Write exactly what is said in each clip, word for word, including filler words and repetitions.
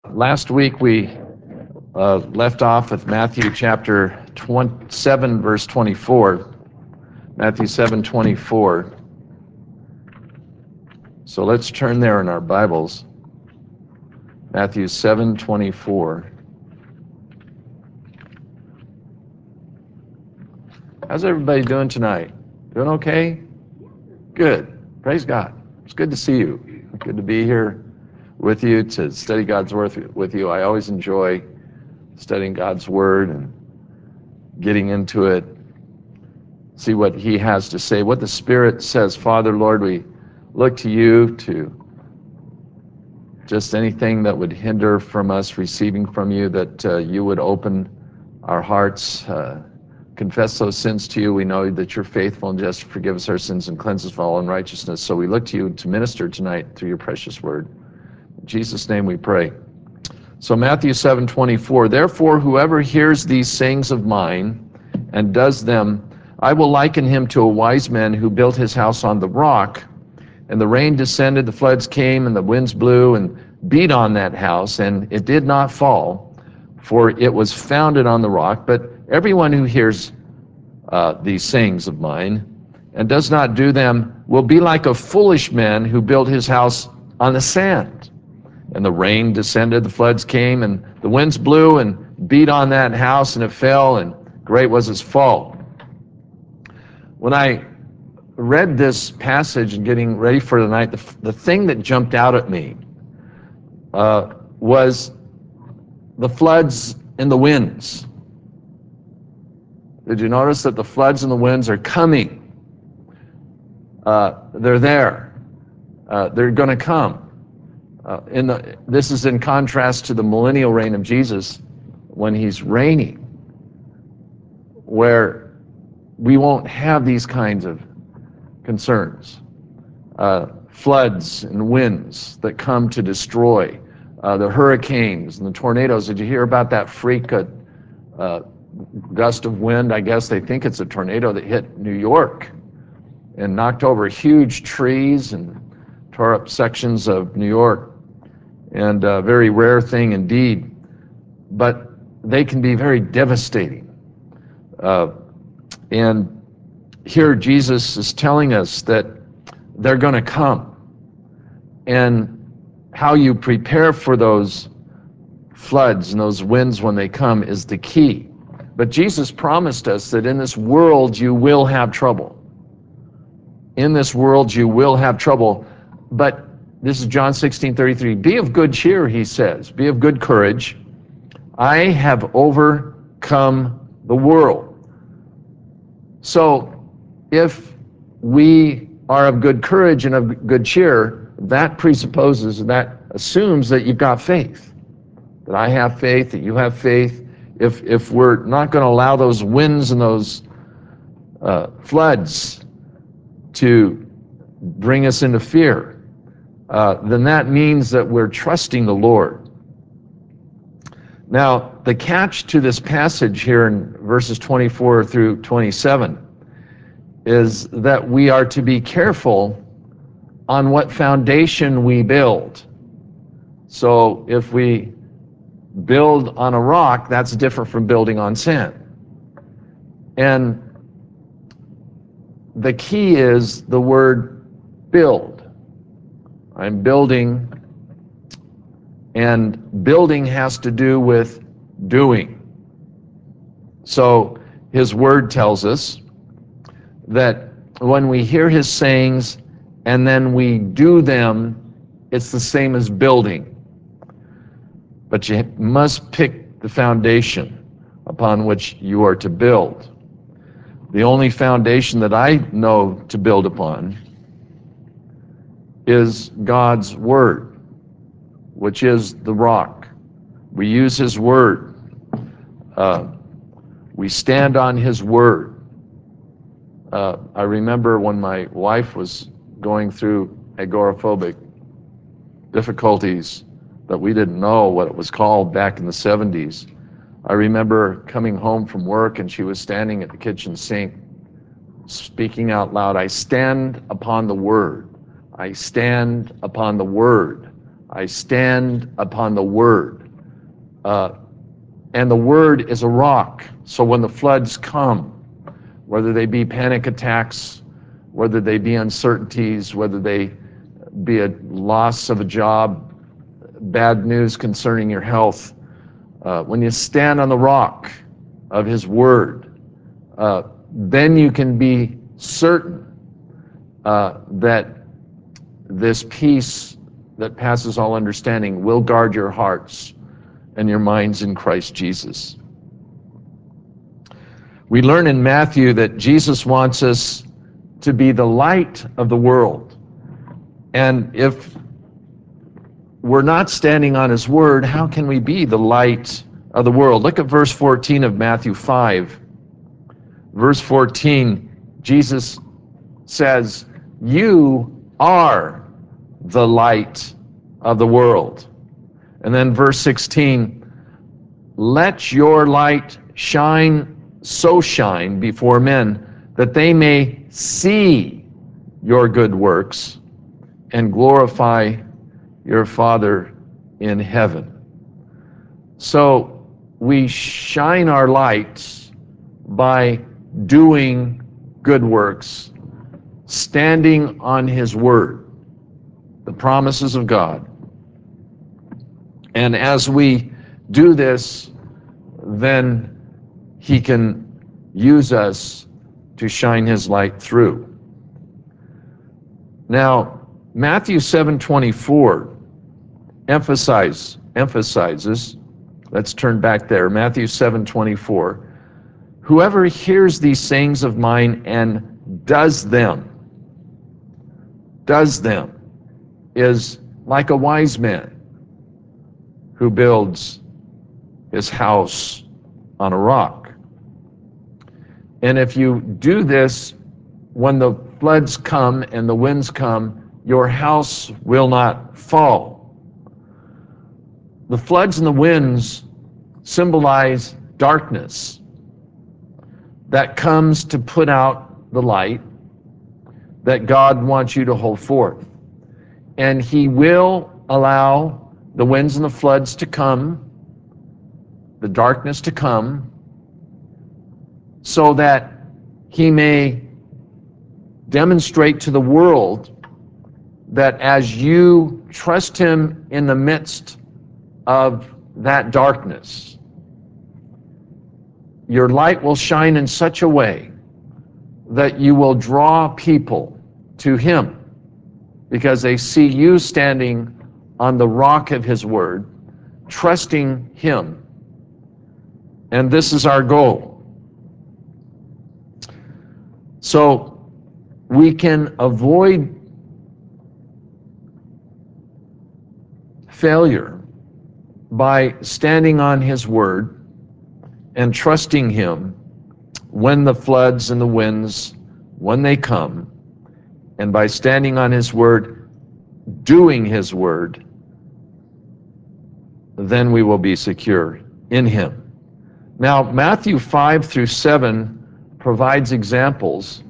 Last week we uh, left off with Matthew chapter seven, verse twenty-four. Matthew seven twenty-four. So let's turn there in our Bibles. Matthew seven twenty-four. How's everybody doing tonight? Doing okay? Good. Praise God. It's good to see you. Good to be here with you to study God's Word with you. I always enjoy studying God's Word and getting into it, see what He has to say, what the Spirit says. Father, Lord, we look to you to just anything that would hinder from us receiving from you, that uh, you would open our hearts, uh, confess those sins to you. We know that you're faithful and just to forgive us our sins and cleanse us from all unrighteousness. So we look to you to minister tonight through your precious word. In Jesus' name we pray. So Matthew seven twenty-four, therefore whoever hears these sayings of mine and does them, I will liken him to a wise man who built his house on the rock, and the rain descended, the floods came, and the winds blew and beat on that house, and it did not fall, for it was founded on the rock. But everyone who hears uh, these sayings of mine and does not do them will be like a foolish man who built his house on the sand. And the rain descended, the floods came, and the winds blew and beat on that house, and it fell, and great was its fall. When I read this passage and getting ready for the night, the, the thing that jumped out at me uh, was the floods and the winds. Did you notice that the floods and the winds are coming? Uh, they're there. Uh, they're going to come. Uh, in the, this is in contrast to the millennial reign of Jesus, when he's reigning, where we won't have these kinds of concerns. Uh, floods and winds that come to destroy, uh, the hurricanes and the tornadoes. Did you hear about that freak uh, uh, gust of wind? I guess they think it's a tornado that hit New York and knocked over huge trees and tore up sections of New York. And a very rare thing indeed, but they can be very devastating. Uh, and here Jesus is telling us that they're going to come, and how you prepare for those floods and those winds when they come is the key. But Jesus promised us that in this world you will have trouble. In this world you will have trouble, but this is John sixteen thirty-three. Be of good cheer, he says. Be of good courage. I have overcome the world. So if we are of good courage and of good cheer, that presupposes, that assumes that you've got faith. That I have faith, that you have faith. If, if we're not going to allow those winds and those uh, floods to bring us into fear, Uh, then that means that we're trusting the Lord. Now, the catch to this passage here in verses twenty-four through twenty-seven is that we are to be careful on what foundation we build. So if we build on a rock, that's different from building on sand. And the key is the word build. I'm building, and building has to do with doing. So his word tells us that when we hear his sayings and then we do them, it's the same as building. But you must pick the foundation upon which you are to build. The only foundation that I know to build upon is God's word, which is the rock. We use his word. Uh, we stand on his word. Uh, I remember when my wife was going through agoraphobic difficulties that we didn't know what it was called back in the seventies. I remember coming home from work and she was standing at the kitchen sink speaking out loud, I stand upon the word. I stand upon the word I stand upon the Word. Uh, and the Word is a rock. So when the floods come, whether they be panic attacks, whether they be uncertainties, whether they be a loss of a job, bad news concerning your health, uh, when you stand on the rock of His Word, uh, then you can be certain uh, that this peace that passes all understanding will guard your hearts and your minds in Christ Jesus. We learn in Matthew that Jesus wants us to be the light of the world. And if we're not standing on His Word, how can we be the light of the world? Look at verse fourteen of Matthew five. Verse fourteen, Jesus says, "You are the light of the world." And then verse sixteen, "Let your light shine, so shine before men, that they may see your good works and glorify your Father in heaven." So we shine our lights by doing good works, standing on His Word, the promises of God. And as we do this, then He can use us to shine His light through. Now, Matthew seven twenty-four emphasize, emphasizes, let's turn back there, Matthew seven twenty-four, "Whoever hears these sayings of mine and does them," does them, is like a wise man who builds his house on a rock. And if you do this, when the floods come and the winds come, your house will not fall. The floods and the winds symbolize darkness that comes to put out the light that God wants you to hold forth. And He will allow the winds and the floods to come, the darkness to come, so that He may demonstrate to the world that as you trust Him in the midst of that darkness, your light will shine in such a way that you will draw people to Him because they see you standing on the rock of His Word, trusting Him. And this is our goal. So we can avoid failure by standing on His Word and trusting Him when the floods and the winds, when they come, and by standing on His Word, doing His Word, then we will be secure in Him. Now, Matthew five through seven provides examples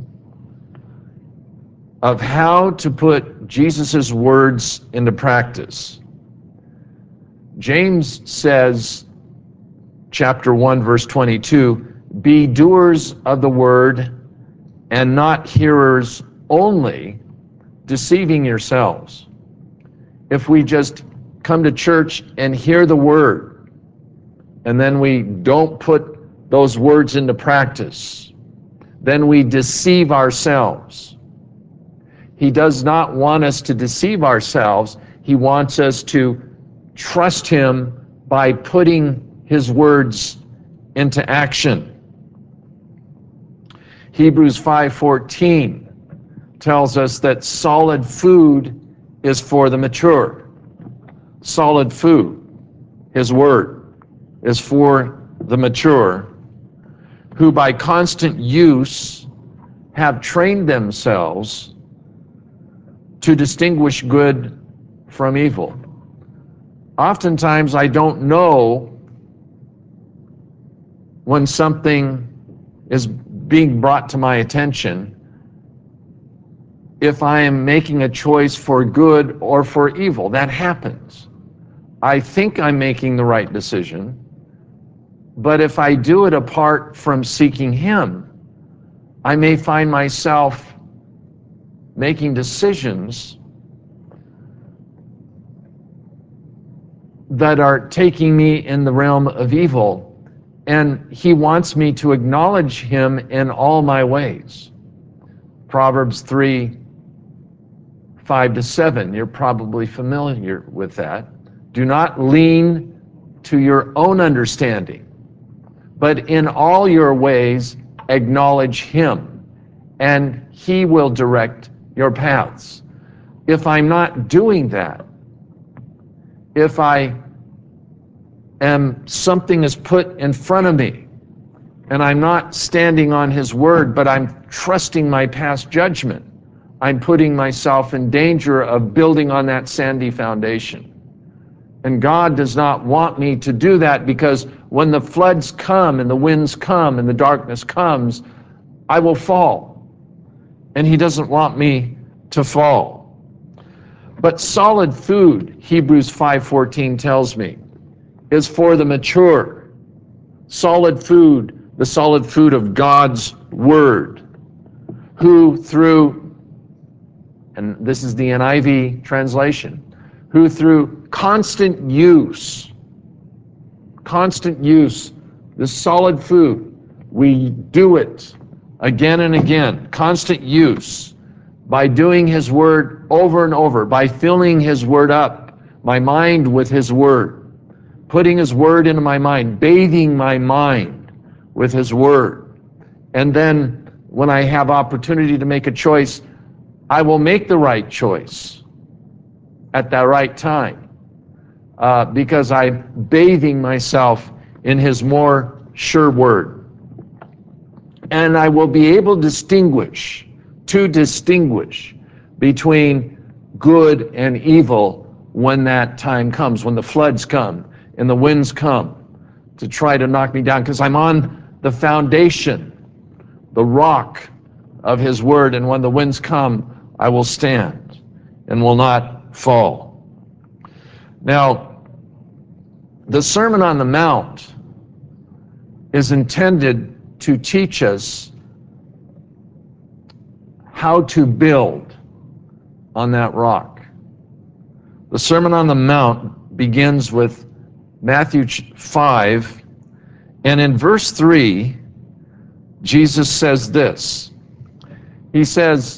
of how to put Jesus' words into practice. James says, chapter one, verse twenty-two, "Be doers of the word and not hearers only, deceiving yourselves." If we just come to church and hear the word, and then we don't put those words into practice, then we deceive ourselves. He does not want us to deceive ourselves. He wants us to trust Him by putting His words into action. Hebrews five fourteen tells us that solid food is for the mature. Solid food, His Word, is for the mature, who by constant use have trained themselves to distinguish good from evil. Oftentimes I don't know when something is being brought to my attention if I am making a choice for good or for evil. That happens. I think I'm making the right decision, but if I do it apart from seeking Him, I may find myself making decisions that are taking me in the realm of evil, and He wants me to acknowledge Him in all my ways. Proverbs three, five to seven, you're probably familiar with that. Do not lean to your own understanding, but in all your ways acknowledge Him, and He will direct your paths. If I'm not doing that, if I am, something is put in front of me, and I'm not standing on His word, but I'm trusting my past judgment, I'm putting myself in danger of building on that sandy foundation. And God does not want me to do that, because when the floods come and the winds come and the darkness comes, I will fall. And He doesn't want me to fall. But solid food, Hebrews five fourteen tells me, is for the mature. Solid food, the solid food of God's word, who through, and this is the N I V translation, who through constant use, constant use, the solid food, we do it again and again, constant use, by doing His word over and over, by filling His word up, my mind with His word, putting His word into my mind, bathing my mind with His word. And then when I have opportunity to make a choice, I will make the right choice at the right time, uh, because I'm bathing myself in His more sure word. And I will be able to distinguish, to distinguish between good and evil when that time comes, when the floods come and the winds come to try to knock me down, because I'm on the foundation, the rock of His word, and when the winds come, I will stand and will not fall. Now, the Sermon on the Mount is intended to teach us how to build on that rock. The Sermon on the Mount begins with Matthew five, and in verse three, Jesus says this. He says,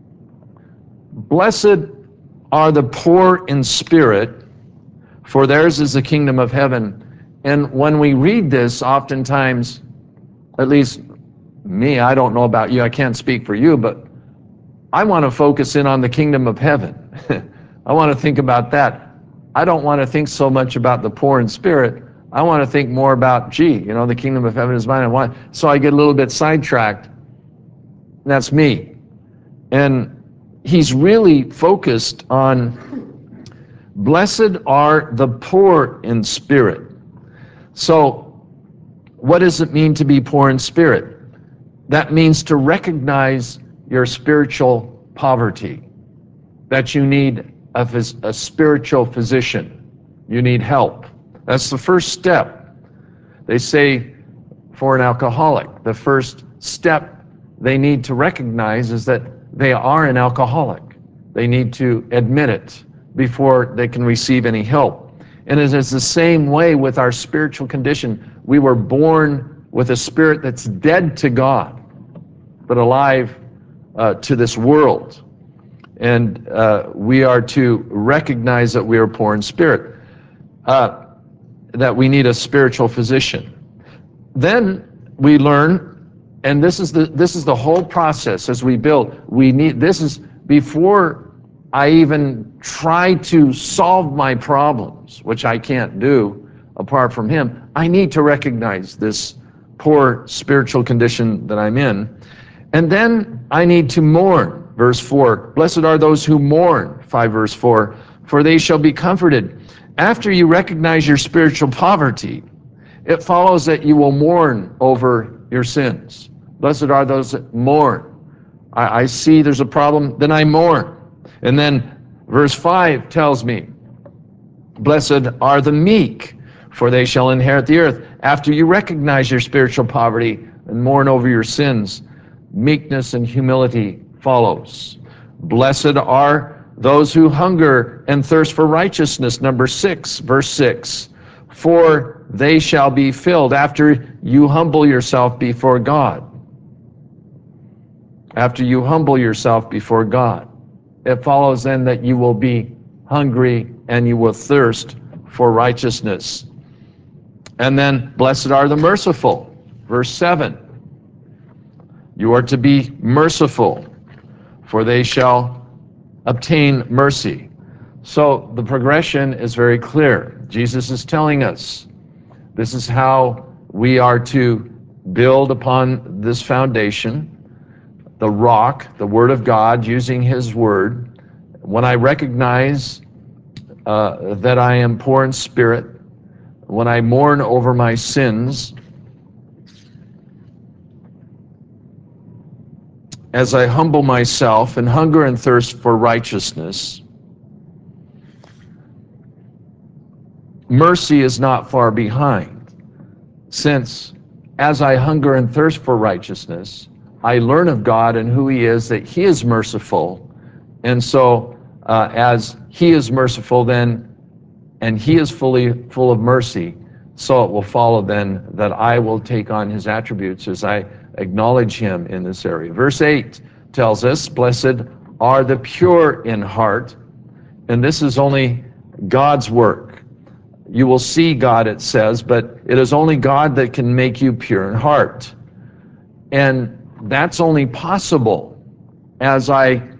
"Blessed are the poor in spirit, for theirs is the kingdom of heaven." And when we read this, oftentimes, at least me, I don't know about you, I can't speak for you, but I want to focus in on the kingdom of heaven. I want to think about that. I don't want to think so much about the poor in spirit. I want to think more about, gee, you know, the kingdom of heaven is mine. I want, so I get a little bit sidetracked. That's me. And he's really focused on, blessed are the poor in spirit. So what does it mean to be poor in spirit? That means to recognize your spiritual poverty, that you need a, phys- a spiritual physician. You need help. That's the first step. They say for an alcoholic, the first step they need to recognize is that they are an alcoholic. They need to admit it before they can receive any help. And it is the same way with our spiritual condition. We were born with a spirit that's dead to God, but alive uh, to this world. And uh, we are to recognize that we are poor in spirit, uh, that we need a spiritual physician. Then we learn, and this is the this is the whole process as we build. We need, this is before I even try to solve my problems, which I can't do apart from Him. I need to recognize this poor spiritual condition that I'm in. And then I need to mourn. Verse four, blessed are those who mourn, five verse four, for they shall be comforted. After you recognize your spiritual poverty, it follows that you will mourn over your sins. Blessed are those that mourn. I, I see there's a problem, then I mourn. And then verse five tells me, blessed are the meek, for they shall inherit the earth. After you recognize your spiritual poverty and mourn over your sins, meekness and humility follows. Blessed are those who hunger and thirst for righteousness, number six, verse six, for they shall be filled. After you humble yourself before God, after you humble yourself before God, it follows then that you will be hungry and you will thirst for righteousness. And then, blessed are the merciful, verse seven. You are to be merciful, for they shall obtain mercy. So the progression is very clear. Jesus is telling us this is how we are to build upon this foundation, the rock, the Word of God, using His Word. When I recognize uh, that I am poor in spirit, when I mourn over my sins, as I humble myself and hunger and thirst for righteousness, mercy is not far behind, since as I hunger and thirst for righteousness, I learn of God and who He is, that He is merciful. And so uh, as He is merciful then, and He is fully full of mercy, so it will follow then that I will take on His attributes as I acknowledge Him in this area. Verse eight tells us, blessed are the pure in heart, and this is only God's work. You will see God, it says, but it is only God that can make you pure in heart. And that's only possible as I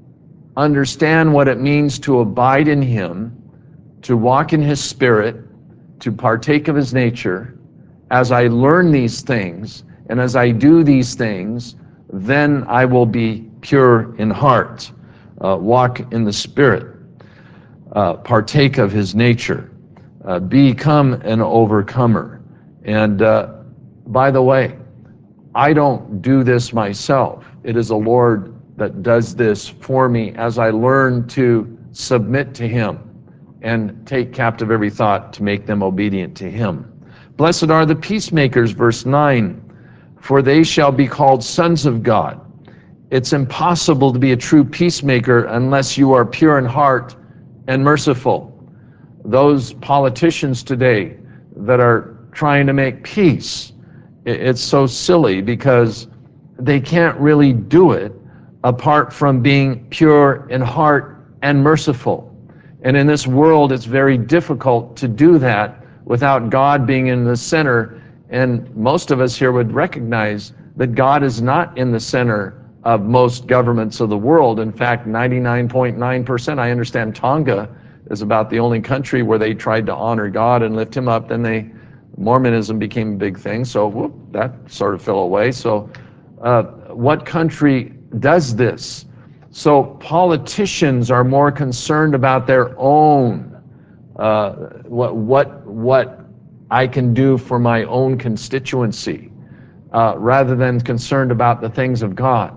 understand what it means to abide in Him, to walk in His Spirit, to partake of His nature. As I learn these things, and as I do these things, then I will be pure in heart, uh, walk in the Spirit, uh, partake of His nature, uh, become an overcomer. And uh, by the way, I don't do this myself. It is the Lord that does this for me as I learn to submit to Him and take captive every thought to make them obedient to Him. Blessed are the peacemakers, verse nine, for they shall be called sons of God. It's impossible to be a true peacemaker unless you are pure in heart and merciful. Those politicians today that are trying to make peace, it's so silly because they can't really do it apart from being pure in heart and merciful. And in this world, it's very difficult to do that without God being in the center. And most of us here would recognize that God is not in the center of most governments of the world. In fact, ninety-nine point nine percent, I understand Tonga is about the only country where they tried to honor God and lift Him up. Then they, Mormonism became a big thing, so whoop, that sort of fell away. So uh, what country does this? So politicians are more concerned about their own, uh, what, what, what I can do for my own constituency, uh, rather than concerned about the things of God.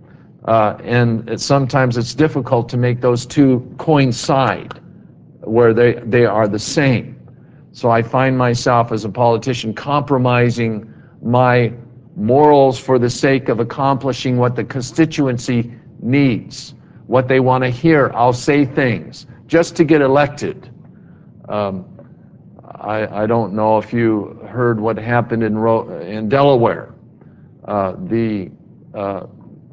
Uh, and it, sometimes it's difficult to make those two coincide where they, they are the same. So I find myself as a politician compromising my morals for the sake of accomplishing what the constituency needs, what they want to hear. I'll say things just to get elected. Um, I, I don't know if you heard what happened in, Ro- in Delaware. Uh, the uh,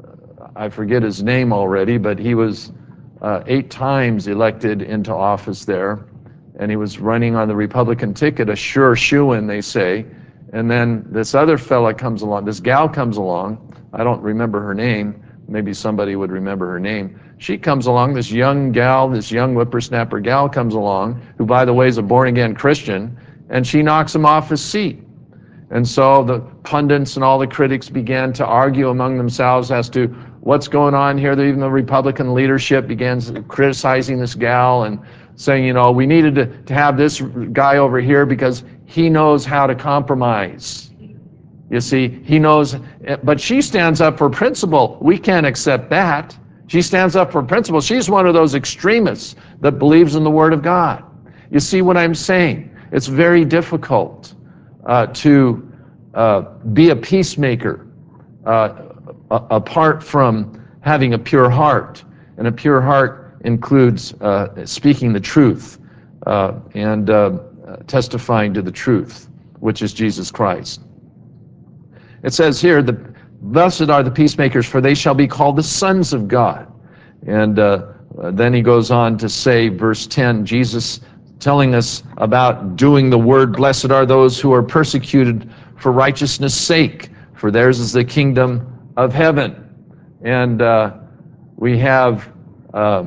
I forget his name already, but he was uh, eight times elected into office there, and he was running on the Republican ticket, a sure shoo-in, they say. And then this other fella comes along, this gal comes along, I don't remember her name, maybe somebody would remember her name. She comes along, this young gal, this young whippersnapper gal comes along, who by the way is a born-again Christian, and she knocks him off his seat. And so the pundits and all the critics began to argue among themselves as to what's going on here. Even the Republican leadership began criticizing this gal and saying, you know, we needed to, to have this guy over here because he knows how to compromise. You see, he knows, but she stands up for principle. We can't accept that. She stands up for principle. She's one of those extremists that believes in the Word of God. You see what I'm saying? It's very difficult uh, to uh, be a peacemaker uh, apart from having a pure heart. And a pure heart includes uh, speaking the truth uh, and uh, testifying to the truth, which is Jesus Christ. It says here, the, blessed are the peacemakers, for they shall be called the sons of God. And uh, then he goes on to say, verse ten, Jesus telling us about doing the word, blessed are those who are persecuted for righteousness' sake, for theirs is the kingdom of heaven. And uh, we have uh,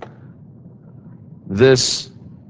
this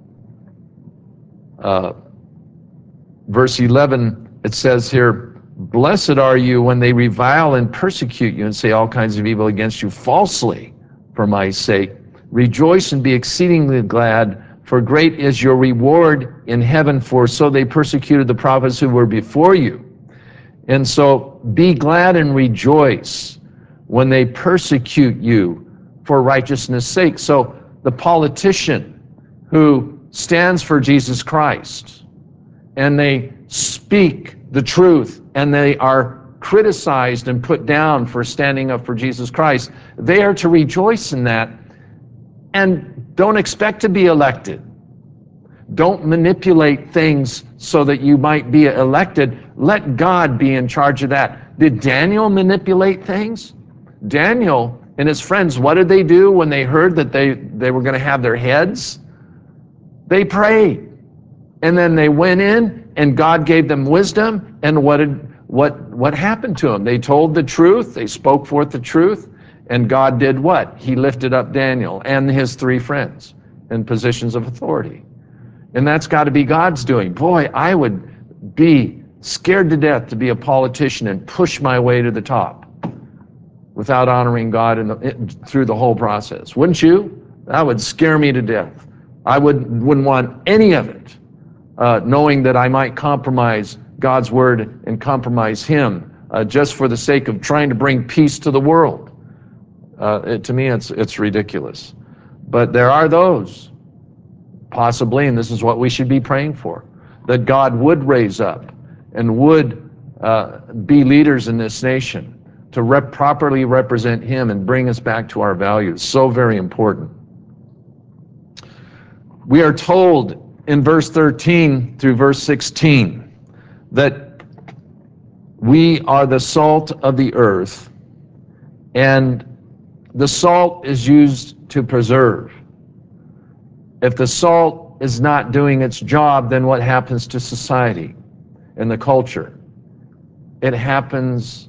uh, verse eleven, it says here, blessed are you when they revile and persecute you and say all kinds of evil against you falsely for my sake. Rejoice and be exceedingly glad, for great is your reward in heaven, for so they persecuted the prophets who were before you. And so be glad and rejoice when they persecute you for righteousness' sake. So the politician who stands for Jesus Christ and they speak the truth and they are criticized and put down for standing up for Jesus Christ, they are to rejoice in that and don't expect to be elected. Don't manipulate things so that you might be elected. Let God be in charge of that. Did Daniel manipulate things? Daniel and his friends, what did they do when they heard that they, they were going to have their heads? They prayed. And then they went in and God gave them wisdom. And what did what what happened to them? They told the truth, they spoke forth the truth, and God did what? He lifted up Daniel and his three friends in positions of authority. And that's got to be God's doing. Boy, I would be scared to death to be a politician and push my way to the top without honoring God in the, through the whole process. Wouldn't you? That would scare me to death. I would, wouldn't want any of it, uh, knowing that I might compromise God's word and compromise him uh, just for the sake of trying to bring peace to the world. Uh, it, to me, it's, it's ridiculous. But there are those, possibly, and this is what we should be praying for, that God would raise up and would uh, be leaders in this nation to rep properly represent him and bring us back to our values. So very important. We are told in verse thirteen through verse sixteen that we are the salt of the earth, and the salt is used to preserve. If the salt is not doing its job, then what happens to society and the culture? It happens,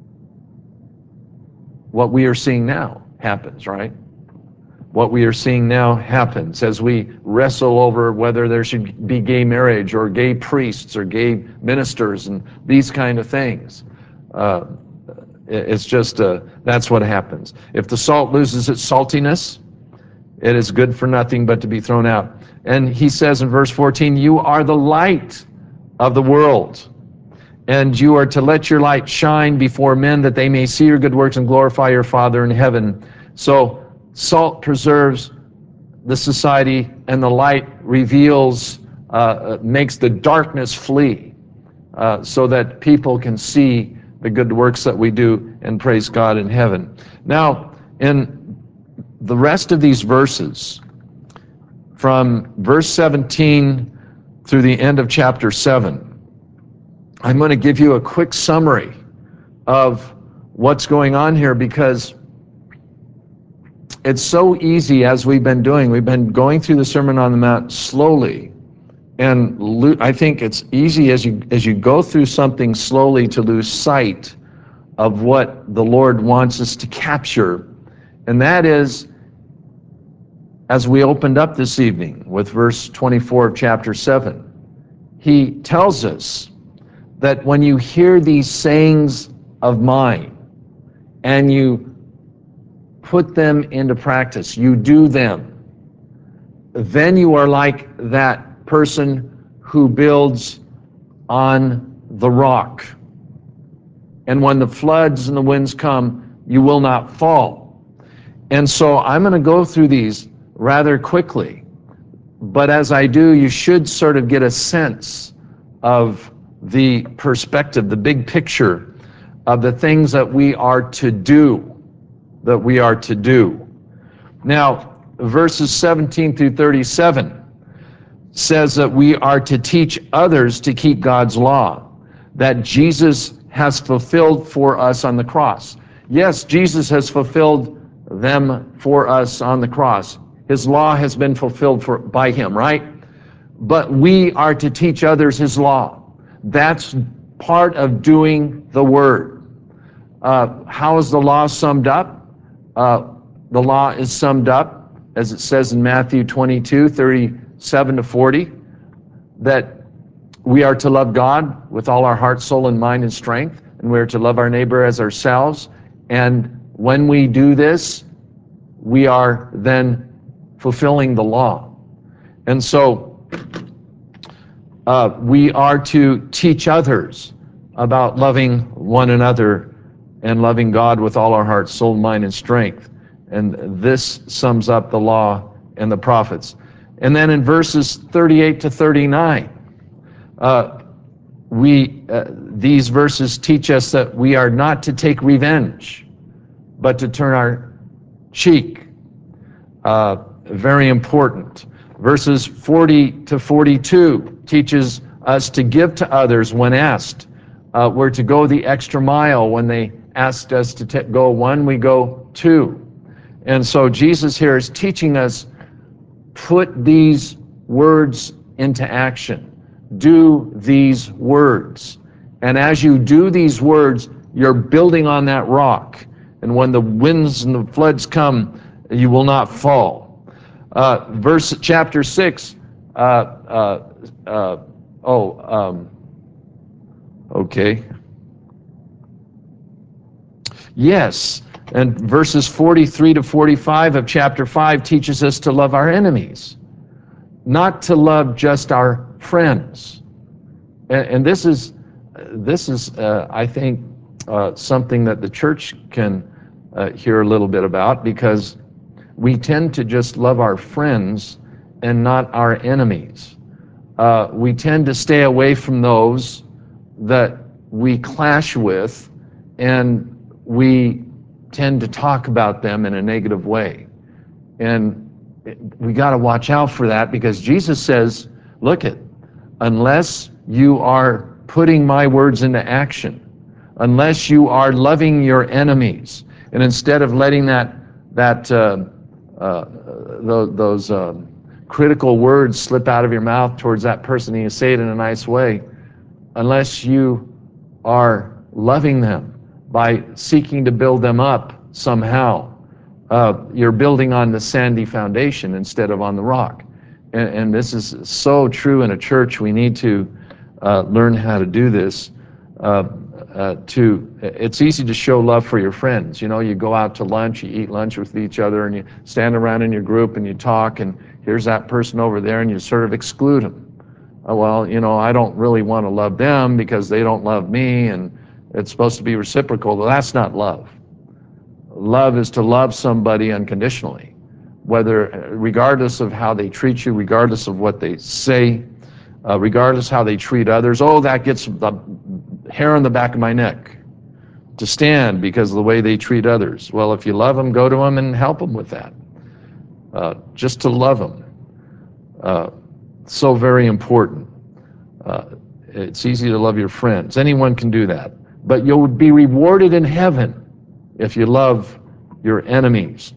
what we are seeing now happens, right? What we are seeing now happens as we wrestle over whether there should be gay marriage or gay priests or gay ministers and these kind of things. Uh, it's just, uh, that's what happens. If the salt loses its saltiness, it is good for nothing but to be thrown out. And he says in verse fourteen, you are the light of the world, and you are to let your light shine before men that they may see your good works and glorify your Father in heaven. So salt preserves the society, and the light reveals, uh, makes the darkness flee, uh, so that people can see the good works that we do and praise God in heaven. Now, in the rest of these verses, from verse seventeen through the end of chapter seven, I'm going to give you a quick summary of what's going on here, because it's so easy, as we've been doing. We've been going through the Sermon on the Mount slowly, and lo- I think it's easy as you as you go through something slowly to lose sight of what the Lord wants us to capture, and that is, as we opened up this evening with verse twenty-four of chapter seven, he tells us that when you hear these sayings of mine and you put them into practice, you do them, then you are like that person who builds on the rock. And when the floods and the winds come, you will not fall. And so I'm going to go through these rather quickly. But as I do, you should sort of get a sense of the perspective, the big picture of the things that we are to do, that we are to do. Now, verses seventeen through thirty-seven says that we are to teach others to keep God's law, that Jesus has fulfilled for us on the cross. Yes, Jesus has fulfilled them for us on the cross. His law has been fulfilled for, by him, right? But we are to teach others his law. That's part of doing the word. Uh, how is the law summed up? Uh, the law is summed up, as it says in Matthew twenty-two, thirty-seven to forty, that we are to love God with all our heart, soul, and mind and strength, and we are to love our neighbor as ourselves. And when we do this, we are then fulfilling the law. And so uh, we are to teach others about loving one another and loving God with all our heart, soul, mind, and strength. And this sums up the law and the prophets. And then in verses thirty-eight to thirty-nine, uh, we uh, these verses teach us that we are not to take revenge, but to turn our cheek. Uh, very important. Verses forty to forty-two teaches us to give to others when asked. Uh, we're to go the extra mile. When they asked us to t- go one, we go two. And so Jesus here is teaching us, put these words into action. Do these words. And as you do these words, you're building on that rock. And when the winds and the floods come, you will not fall. Uh, verse chapter six. Uh, uh, uh, oh, um, okay. Yes, and verses forty-three to forty-five of chapter five teaches us to love our enemies, not to love just our friends. And, and this is, this is, uh, I think, uh, something that the church can uh, hear a little bit about, because we tend to just love our friends and not our enemies. Uh, we tend to stay away from those that we clash with, and we tend to talk about them in a negative way. And we got to watch out for that, because Jesus says, look it, unless you are putting my words into action, unless you are loving your enemies, and instead of letting that that uh, uh, those, those uh, critical words slip out of your mouth towards that person and you say it in a nice way, unless you are loving them by seeking to build them up somehow, uh, you're building on the sandy foundation instead of on the rock. And, and this is so true in a church. We need to uh, learn how to do this. Uh, uh, to it's easy to show love for your friends. You know, you go out to lunch, you eat lunch with each other, and you stand around in your group and you talk, and here's that person over there, and you sort of exclude them. Uh, well, you know, I don't really want to love them because they don't love me, and it's supposed to be reciprocal. Well, that's not love. Love is to love somebody unconditionally, whether, regardless of how they treat you, regardless of what they say, uh, regardless how they treat others. Oh, that gets the hair on the back of my neck to stand because of the way they treat others. Well, if you love them, go to them and help them with that. Uh, just to love them. Uh, so very important. Uh, it's easy to love your friends. Anyone can do that. But you'll be rewarded in heaven if you love your enemies.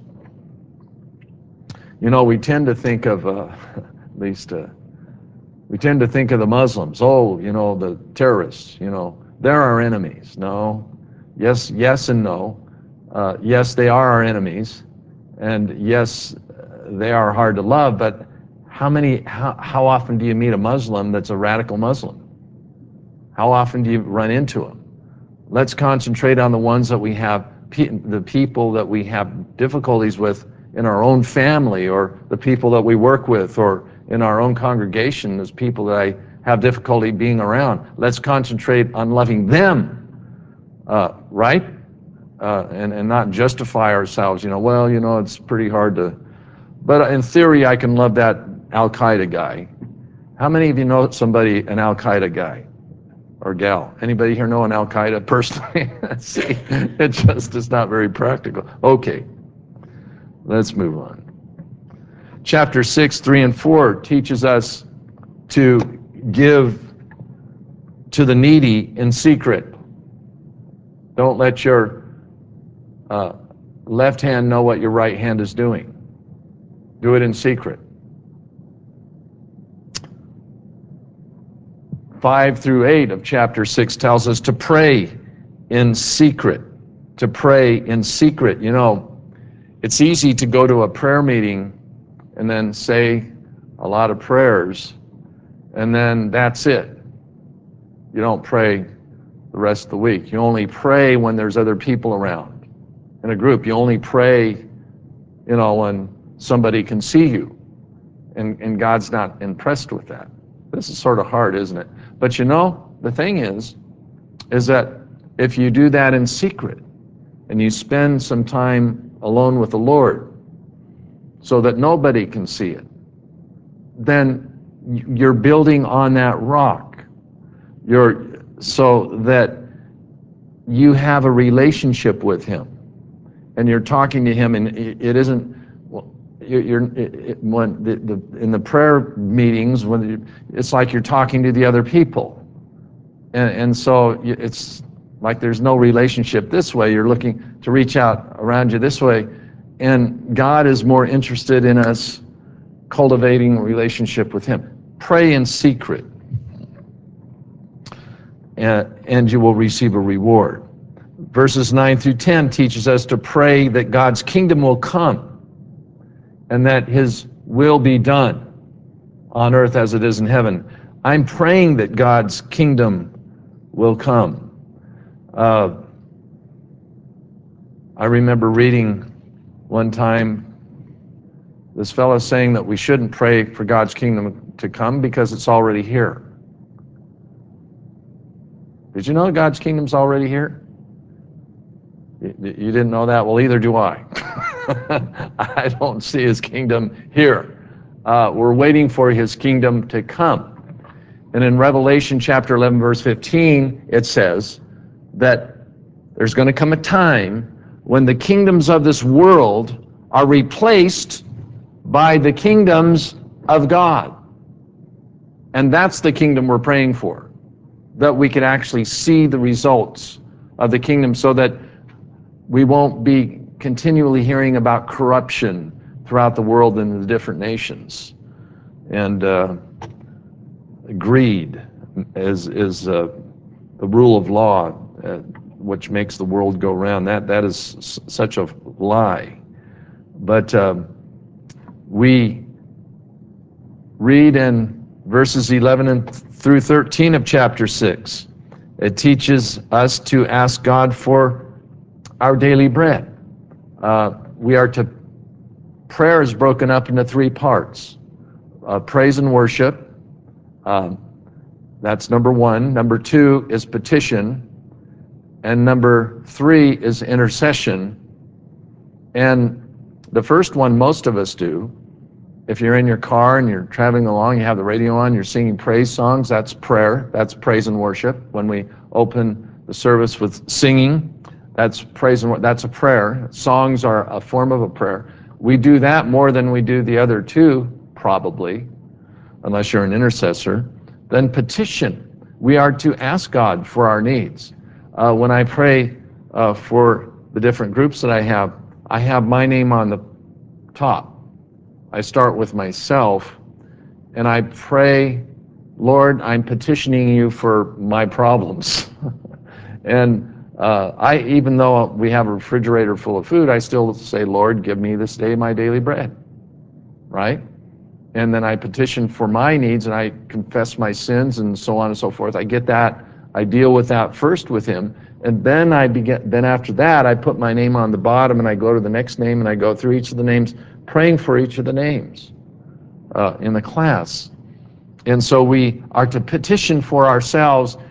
You know, we tend to think of, uh, at least, uh, we tend to think of the Muslims. Oh, you know, the terrorists, you know, they're our enemies. No. Yes, yes and no. Uh, yes, they are our enemies. And yes, they are hard to love, but how many, how, how often do you meet a Muslim that's a radical Muslim? How often do you run into them? Let's concentrate on the ones that we have, the people that we have difficulties with in our own family, or the people that we work with, or in our own congregation, as people that I have difficulty being around. Let's concentrate on loving them uh, right? Uh, and, and not justify ourselves, you know, well, you know, it's pretty hard to, but in theory, I can love that Al-Qaeda guy. How many of you know somebody, an Al-Qaeda guy or gal? Anybody here know an Al-Qaeda personally? See, it just is not very practical. Okay, let's move on. Chapter six, three and four teaches us to give to the needy in secret. Don't let your uh, left hand know what your right hand is doing. Do it in secret. Five through eight of chapter six tells us to pray in secret. To pray in secret. You know, it's easy to go to a prayer meeting and then say a lot of prayers, and then that's it. You don't pray the rest of the week. You only pray when there's other people around. In a group, you only pray, you know, when somebody can see you, and, and God's not impressed with that. This is sort of hard, isn't it? But you know, the thing is, is that if you do that in secret, and you spend some time alone with the Lord, so that nobody can see it, then you're building on that rock. You're, so that you have a relationship with Him, and you're talking to Him, and it isn't, well, you're, you're it, when the, the, in the prayer meetings, when you, it's like you're talking to the other people, and, and so it's like there's no relationship this way. You're looking to reach out around you this way, and God is more interested in us cultivating a relationship with Him. Pray in secret, and, and you will receive a reward. Verses nine through ten teaches us to pray that God's kingdom will come and that His will be done on earth as it is in heaven. I'm praying that God's kingdom will come. Uh, I remember reading one time this fellow saying that we shouldn't pray for God's kingdom to come because it's already here. Did you know God's kingdom's already here? You didn't know that? Well, either do I. I don't see His kingdom here. Uh, we're waiting for His kingdom to come. And in Revelation chapter eleven, verse fifteen, it says that there's going to come a time when the kingdoms of this world are replaced by the kingdoms of God. And that's the kingdom we're praying for, that we can actually see the results of the kingdom, so that we won't be continually hearing about corruption throughout the world and the different nations. And uh, greed is, is uh, the rule of law, uh, which makes the world go round. That, that is s- such a lie. But um, we read in verses eleven and through thirteen of chapter six, it teaches us to ask God for our daily bread. Uh, we are to, prayer is broken up into three parts. Uh, praise and worship, um, that's number one. Number two is petition. And number three is intercession. And the first one most of us do. If you're in your car and you're traveling along, you have the radio on, you're singing praise songs, that's prayer, that's praise and worship. When we open the service with singing, that's praise and worship, that's a prayer. Songs are a form of a prayer. We do that more than we do the other two, probably, unless you're an intercessor. Then petition. We are to ask God for our needs. Uh, when I pray uh, for the different groups that I have, I have my name on the top. I start with myself, and I pray, Lord, I'm petitioning you for my problems. and uh, I, even though we have a refrigerator full of food, I still say, Lord, give me this day my daily bread, right? And then I petition for my needs, and I confess my sins, and so on and so forth. I get that, I deal with that first with Him, and then I begin. Then after that, I put my name on the bottom, and I go to the next name, and I go through each of the names, praying for each of the names uh, in the class. And so we are to petition for ourselves,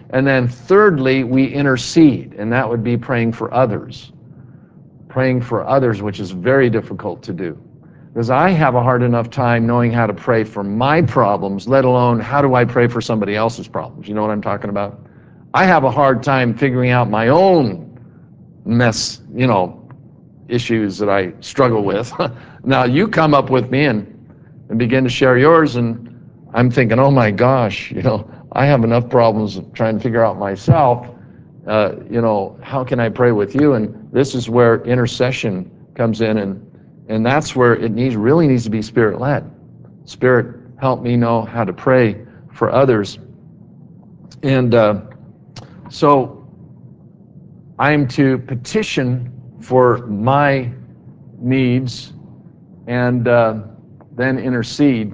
And then thirdly, we intercede, and that would be praying for others. Praying for others, which is very difficult to do. Because I have a hard enough time knowing how to pray for my problems, let alone how do I pray for somebody else's problems. You know what I'm talking about? I have a hard time figuring out my own mess, you know, issues that I struggle with. Now you come up with me and, and begin to share yours, and I'm thinking, oh my gosh, you know, I have enough problems trying to figure out myself. Uh, you know, how can I pray with you? And this is where intercession comes in, and and that's where it needs really needs to be Spirit-led. Spirit, help me know how to pray for others. And uh, so I'm to petition for my needs and uh, then intercede.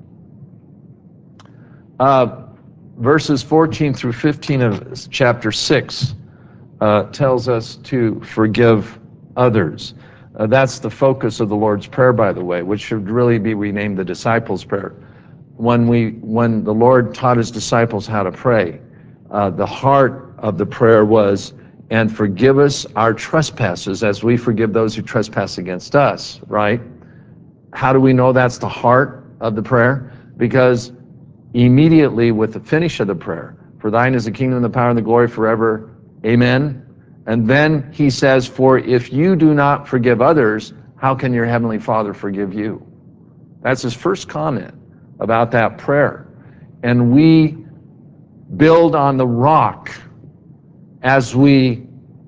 Uh, verses fourteen through fifteen of chapter six uh, tells us to forgive others. Uh, that's the focus of the Lord's Prayer, by the way, which should really be renamed the Disciples' Prayer. When we, when the Lord taught his disciples how to pray, uh, the heart of the prayer was, and forgive us our trespasses as we forgive those who trespass against us, right? How do we know that's the heart of the prayer? Because immediately with the finish of the prayer, for thine is the kingdom, the power, and the glory forever, amen. And then he says, for if you do not forgive others, how can your heavenly Father forgive you? That's his first comment about that prayer. And we build on the rock as we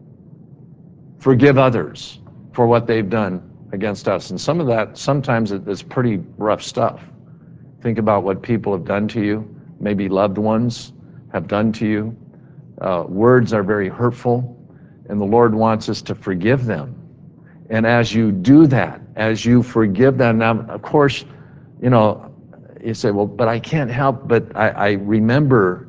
forgive others for what they've done against us. And some of that, sometimes it's pretty rough stuff. Think about what people have done to you, maybe loved ones have done to you. Uh, words are very hurtful, and the Lord wants us to forgive them. And as you do that, as you forgive them, now, of course, you know, you say, well, but I can't help, but I, I remember,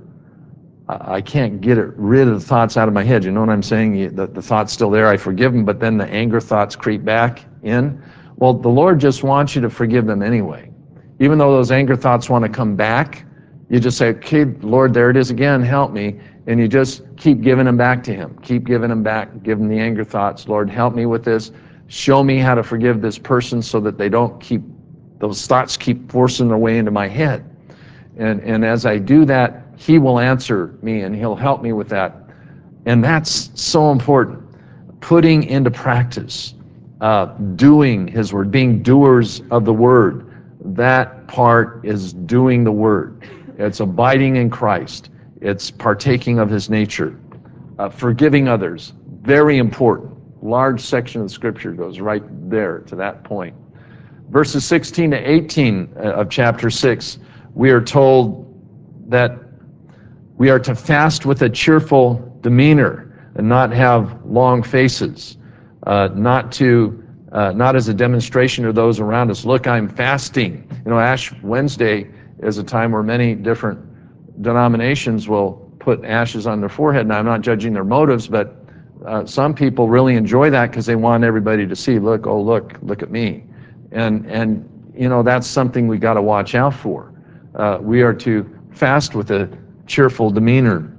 I can't get it, rid of the thoughts out of my head. You know what I'm saying? The, the thought's still there, I forgive them, but then the anger thoughts creep back in. Well, the Lord just wants you to forgive them anyway. Even though those anger thoughts want to come back, you just say, okay, Lord, there it is again, help me. And you just keep giving them back to him. Keep giving them back, give him the anger thoughts. Lord, help me with this. Show me how to forgive this person so that they don't keep, those thoughts keep forcing their way into my head. And, and as I do that, he will answer me and he'll help me with that. And that's so important. Putting into practice, uh, doing his word, being doers of the word. That part is doing the word. It's abiding in Christ. It's partaking of his nature. Uh, forgiving others, very important. Large section of the scripture goes right there to that point. Verses sixteen to eighteen of chapter six, we are told that we are to fast with a cheerful demeanor and not have long faces, uh, not to, uh, not as a demonstration to those around us. Look, I'm fasting. You know, Ash Wednesday is a time where many different denominations will put ashes on their forehead. Now, I'm not judging their motives, but uh, some people really enjoy that because they want everybody to see, look, oh, look, look at me. And, and you know, that's something we got to watch out for. Uh, we are to fast with a cheerful demeanor.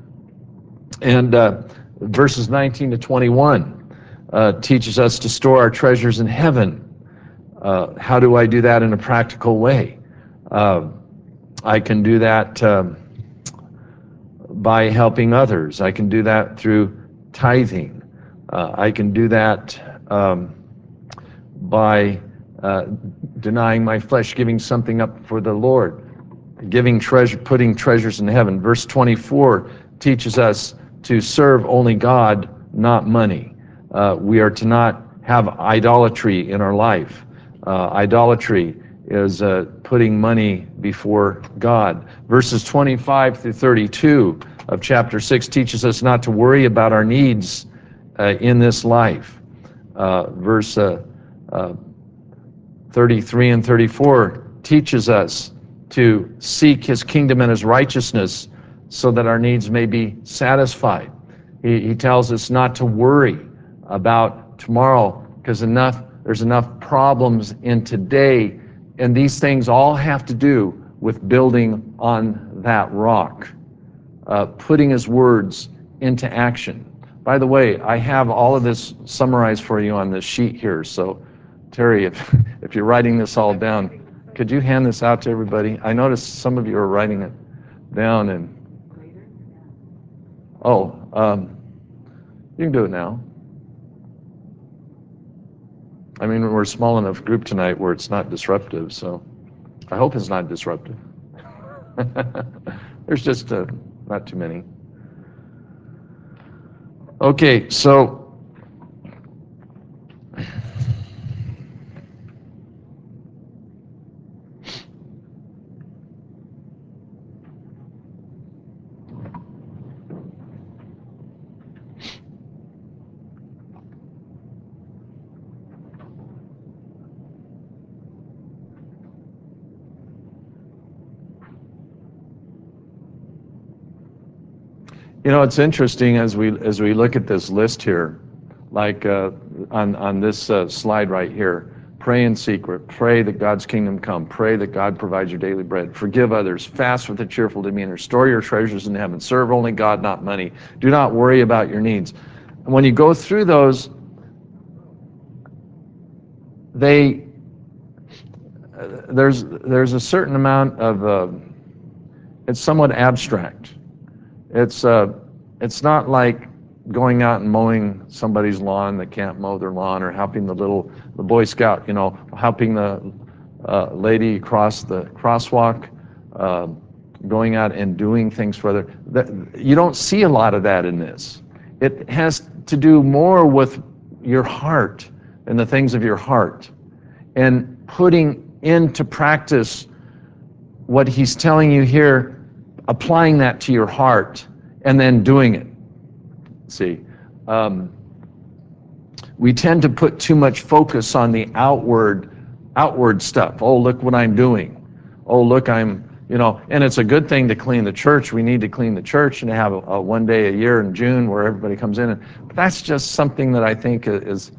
And uh, verses nineteen to twenty-one uh, teaches us to store our treasures in heaven. Uh, how do I do that in a practical way? Uh, I can do that um, by helping others. I can do that through tithing. Uh, I can do that um, by uh, denying my flesh, giving something up for the Lord, giving treasure, putting treasures in heaven. Verse twenty-four teaches us to serve only God, not money. Uh, we are to not have idolatry in our life. Uh, idolatry is uh, putting money before God. Verses twenty-five through thirty-two of chapter six teaches us not to worry about our needs uh, in this life. Uh, verse uh, uh, thirty-three and thirty-four teaches us to seek his kingdom and his righteousness so that our needs may be satisfied. He, he tells us not to worry about tomorrow because enough there's enough problems in today, and these things all have to do with building on that rock. uh, putting his words into action. By the way, I have all of this summarized for you on this sheet here. So, Terry, if, if you're writing this all down, could you hand this out to everybody? I noticed some of you are writing it down. And oh, um, you can do it now. I mean, we're a small enough group tonight where it's not disruptive, so I hope it's not disruptive. There's just uh, not too many. Okay, so you know, it's interesting as we as we look at this list here, like uh, on on this uh, slide right here. Pray in secret. Pray that God's kingdom come. Pray that God provides your daily bread. Forgive others. Fast with a cheerful demeanor. Store your treasures in heaven. Serve only God, not money. Do not worry about your needs. And when you go through those, they uh, there's there's a certain amount of uh, it's somewhat abstract. It's uh, it's not like going out and mowing somebody's lawn that can't mow their lawn, or helping the little the Boy Scout, you know, helping the uh, lady cross the crosswalk, uh, going out and doing things for other. That, you don't see a lot of that in this. It has to do more with your heart and the things of your heart, and putting into practice what he's telling you here, applying that to your heart, and then doing it. See, um, we tend to put too much focus on the outward, outward stuff. Oh, look what I'm doing. Oh, look, I'm, you know, and it's a good thing to clean the church. We need to clean the church and have a, a one day a year in June where everybody comes in. And, but that's just something that I think is,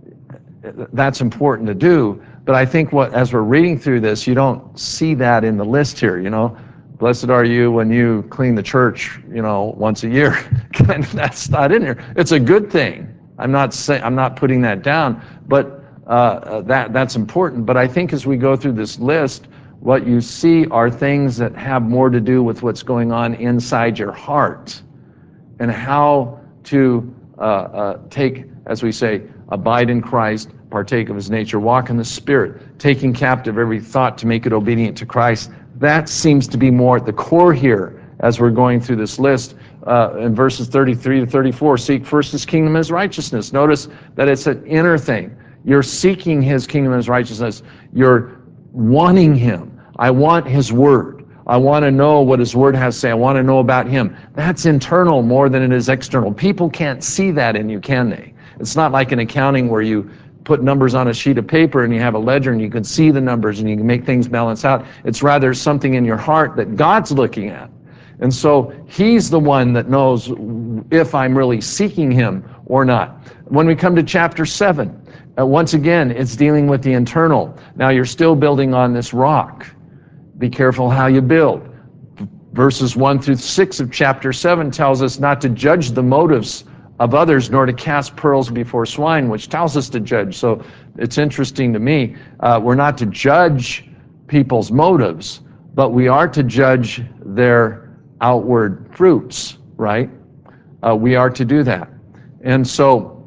that's important to do. But I think what, as we're reading through this, you don't see that in the list here, you know. Blessed are you when you clean the church, you know, once a year. That's not in here. It's a good thing. I'm not saying, I'm not putting that down, but uh, that that's important. But I think as we go through this list, what you see are things that have more to do with what's going on inside your heart, and how to uh, uh, take, as we say, abide in Christ, partake of his nature, walk in the Spirit, taking captive every thought to make it obedient to Christ. That seems to be more at the core here as we're going through this list. Uh, in verses thirty-three to thirty-four, seek first his kingdom and his righteousness. Notice that it's an inner thing. You're seeking his kingdom and his righteousness. You're wanting him. I want his word. I want to know what his word has to say. I want to know about him. That's internal more than it is external. People can't see that in you, can they? It's not like in accounting where you put numbers on a sheet of paper and you have a ledger and you can see the numbers and you can make things balance out. It's rather something in your heart that God's looking at. And so he's the one that knows if I'm really seeking him or not. When we come to chapter seven, uh, once again, it's dealing with the internal. Now you're still building on this rock. Be careful how you build. Verses one through six of chapter seven tells us not to judge the motives of others, nor to cast pearls before swine, which tells us to judge. So it's interesting to me, uh, we're not to judge people's motives, but we are to judge their outward fruits, right? Uh, we are to do that. And so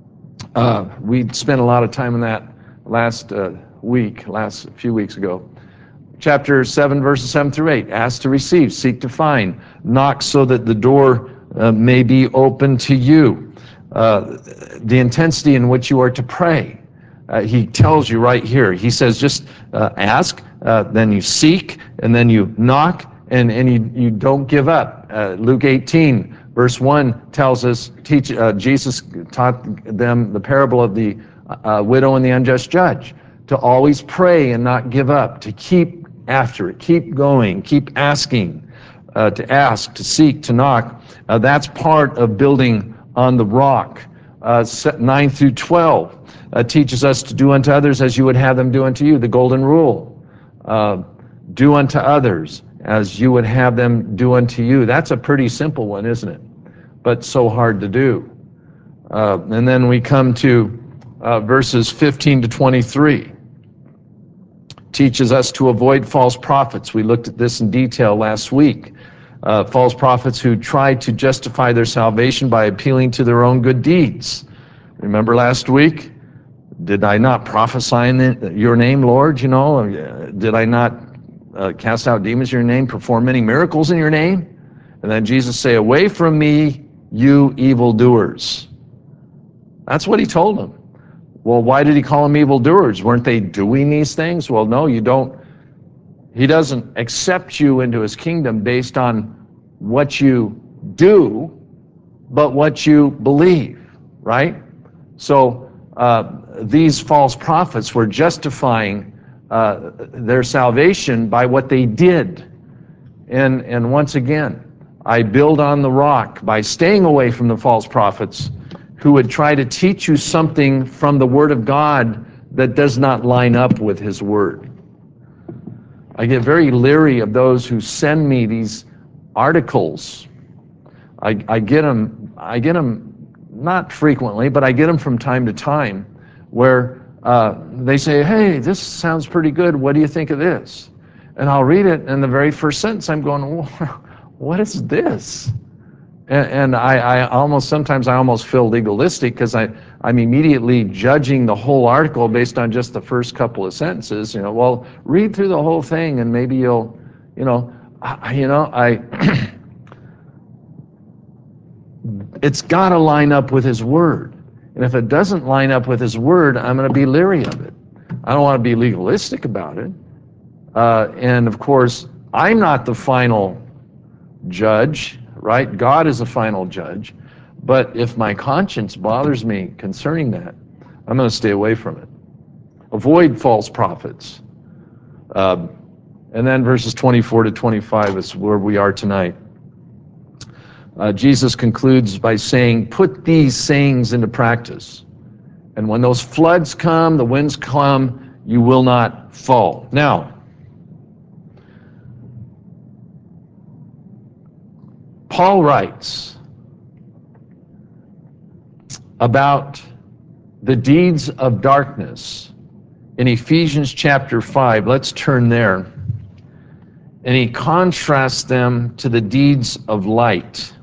uh, we spent a lot of time on that last uh, week, last few weeks ago. Chapter seven, verses seven through eight, ask to receive, seek to find, knock so that the door uh, may be open to you. Uh, the intensity in which you are to pray. Uh, he tells you right here. He says just uh, ask, uh, then you seek, and then you knock, and, and you, you don't give up. Uh, Luke eighteen, verse one tells us, teach, uh, Jesus taught them the parable of the uh, widow and the unjust judge, to always pray and not give up, to keep after it, keep going, keep asking, uh, to ask, to seek, to knock. Uh, that's part of building on the rock. Uh, nine through twelve uh, teaches us to do unto others as you would have them do unto you, the golden rule. Uh, do unto others as you would have them do unto you. That's a pretty simple one, isn't it? But so hard to do. Uh, and then we come to uh, verses fifteen to twenty-three. Teaches us to avoid false prophets. We looked at this in detail last week. Uh, false prophets who try to justify their salvation by appealing to their own good deeds. Remember last week? Did I not prophesy in the, your name, Lord? You know, did I not uh, cast out demons in your name, perform many miracles in your name? And then Jesus say, away from me, you evildoers. That's what he told them. Well, why did he call them evildoers? Weren't they doing these things? Well, no, you don't. He doesn't accept you into his kingdom based on what you do, but what you believe, right? So uh, these false prophets were justifying uh, their salvation by what they did. And, and once again, I build on the rock by staying away from the false prophets who would try to teach you something from the Word of God that does not line up with His Word. I get very leery of those who send me these articles. I, I get them, I get them not frequently, but I get them from time to time where uh, they say, hey, this sounds pretty good. What do you think of this? And I'll read it, and the very first sentence I'm going, what is this? And, and I, I almost, sometimes I almost feel legalistic because I, I'm immediately judging the whole article based on just the first couple of sentences. You know, well, read through the whole thing and maybe you'll, you know, I, you know, I, it's got to line up with His Word. And if it doesn't line up with His Word, I'm going to be leery of it. I don't want to be legalistic about it. Uh, and of course, I'm not the final judge, right? God is the final judge. But if my conscience bothers me concerning that, I'm going to stay away from it. Avoid false prophets. Uh, and then verses twenty-four to twenty-five is where we are tonight. Uh, Jesus concludes by saying, put these sayings into practice. And when those floods come, the winds come, you will not fall. Now, Paul writes about the deeds of darkness in Ephesians chapter five. Let's turn there. And he contrasts them to the deeds of light.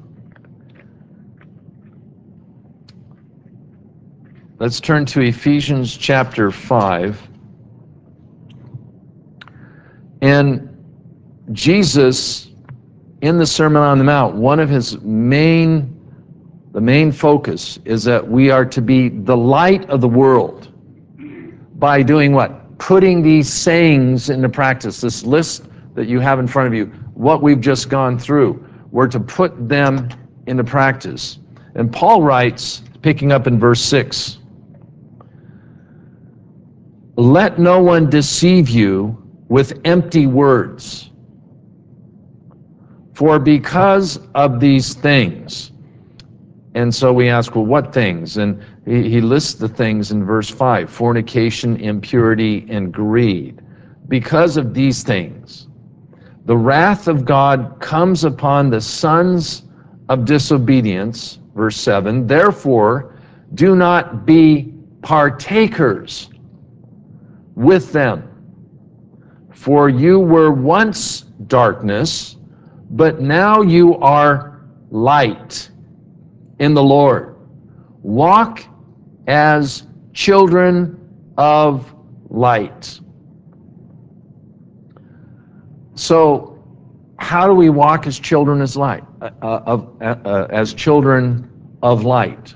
Let's turn to Ephesians chapter five. And Jesus, in the Sermon on the Mount, one of his main, the main focus is that we are to be the light of the world by doing what? Putting these sayings into practice. This list that you have in front of you, what we've just gone through, we're to put them into practice. And Paul writes, picking up in verse six, let no one deceive you with empty words. For because of these things, and so we ask, well, what things? And he, he lists the things in verse five, fornication, impurity, and greed. Because of these things, the wrath of God comes upon the sons of disobedience, verse seven, therefore do not be partakers with them. For you were once darkness, but now you are light in the Lord. Walk as children of light. So, how do we walk as children as light? Uh, of, uh, as children of light.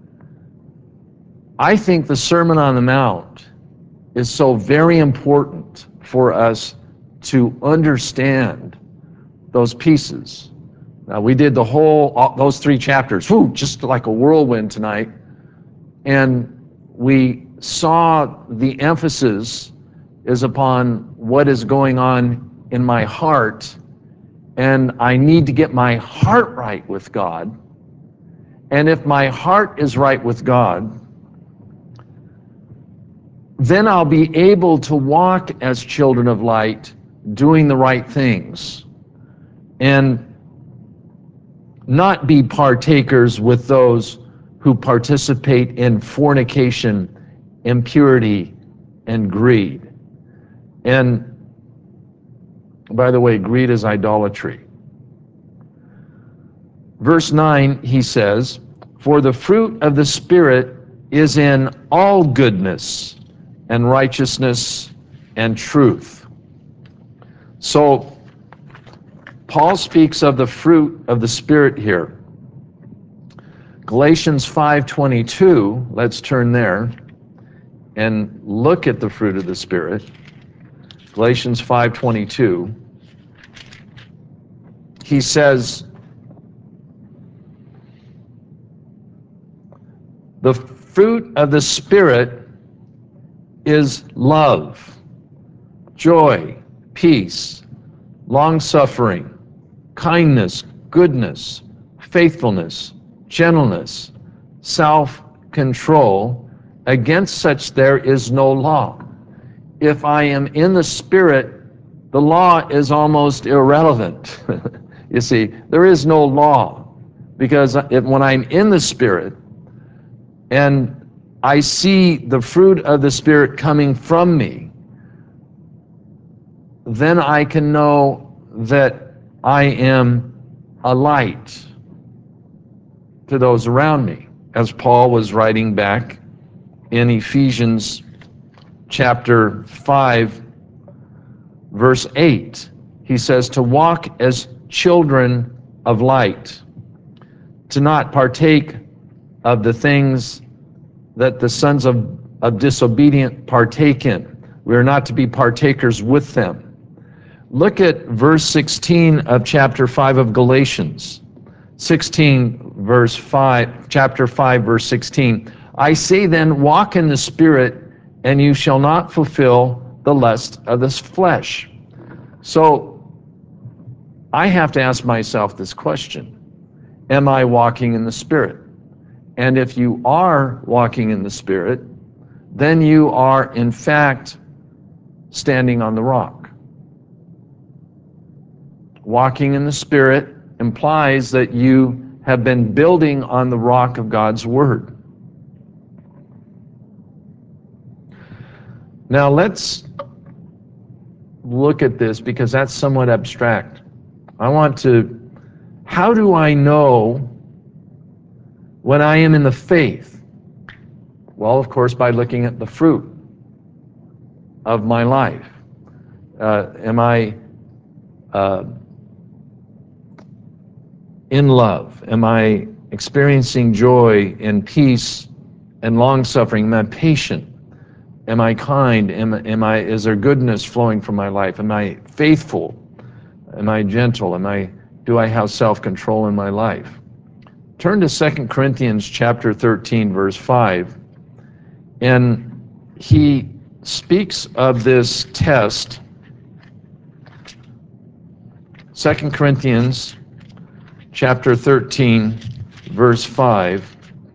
I think the Sermon on the Mount is so very important for us to understand those pieces. Now, we did the whole, all, those three chapters, whew, just like a whirlwind tonight, and we saw the emphasis is upon what is going on in my heart, and I need to get my heart right with God. And if my heart is right with God, then I'll be able to walk as children of light, doing the right things. and not be partakers with those who participate in fornication, impurity, and greed. And by the way, greed is idolatry. Verse nine, he says, "For the fruit of the Spirit is in all goodness and righteousness and truth." So Paul speaks of the fruit of the Spirit here. Galatians five twenty-two, let's turn there and look at the fruit of the Spirit. Galatians five twenty-two. He says, "The fruit of the Spirit is love, joy, peace, long-suffering, kindness, goodness, faithfulness, gentleness, self-control. Against such there is no law." If I am in the Spirit, the law is almost irrelevant. You see, there is no law, because if, when I'm in the Spirit and I see the fruit of the Spirit coming from me, then I can know that I am a light to those around me. As Paul was writing back in Ephesians chapter five, verse eight, he says, "To walk as children of light, to not partake of the things that the sons of, of disobedient partake in." We are not to be partakers with them. Look at verse sixteen of chapter five of Galatians. sixteen, verse five, chapter five, verse sixteen. "I say then, walk in the Spirit, and you shall not fulfill the lust of this flesh." So I have to ask myself this question: am I walking in the Spirit? And if you are walking in the Spirit, then you are in fact standing on the rock. Walking in the Spirit implies that you have been building on the rock of God's Word. Now let's look at this, because that's somewhat abstract. I want to, how do I know when I am in the faith? Well, of course, by looking at the fruit of my life. Uh, am I uh, in love? Am I experiencing joy and peace and long-suffering? Am I patient? Am I kind? Am, am I, is there goodness flowing from my life? Am I faithful? Am I gentle? Am I, do I have self-control in my life? Turn to Second Corinthians chapter thirteen, verse five, and he speaks of this test. Second Corinthians chapter thirteen, verse five.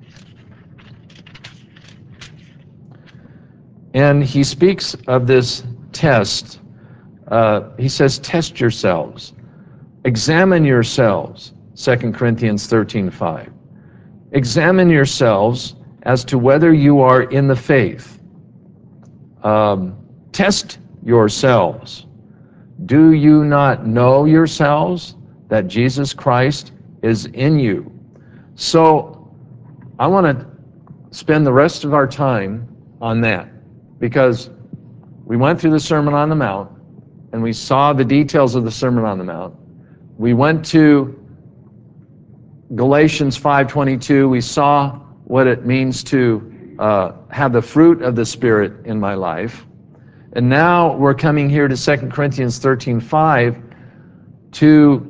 And he speaks of this test. Uh, he says, "Test yourselves. Examine yourselves." Second Corinthians thirteen five. "Examine yourselves as to whether you are in the faith. Um, test yourselves. Do you not know yourselves that Jesus Christ is in you?" So I want to spend the rest of our time on that, because we went through the Sermon on the Mount and we saw the details of the Sermon on the Mount. We went to Galatians five twenty-two. We saw what it means to uh, have the fruit of the Spirit in my life. And now we're coming here to Second Corinthians thirteen five to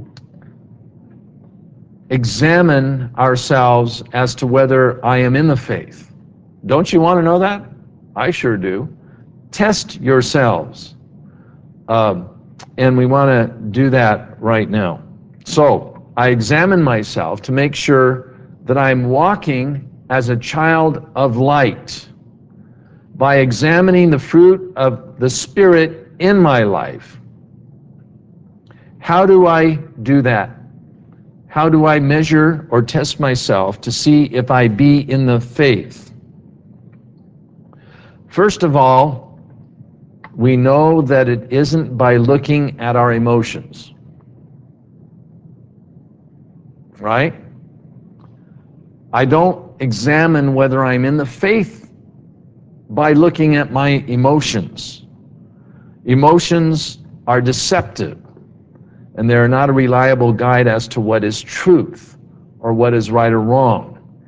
examine ourselves as to whether I am in the faith. Don't you want to know that? I sure do. Test yourselves. Um, and we want to do that right now. So I examine myself to make sure that I'm walking as a child of light by examining the fruit of the Spirit in my life. How do I do that? How do I measure or test myself to see if I be in the faith? First of all, we know that it isn't by looking at our emotions, right? I don't examine whether I'm in the faith by looking at my emotions. Emotions are deceptive, and they're not a reliable guide as to what is truth or what is right or wrong.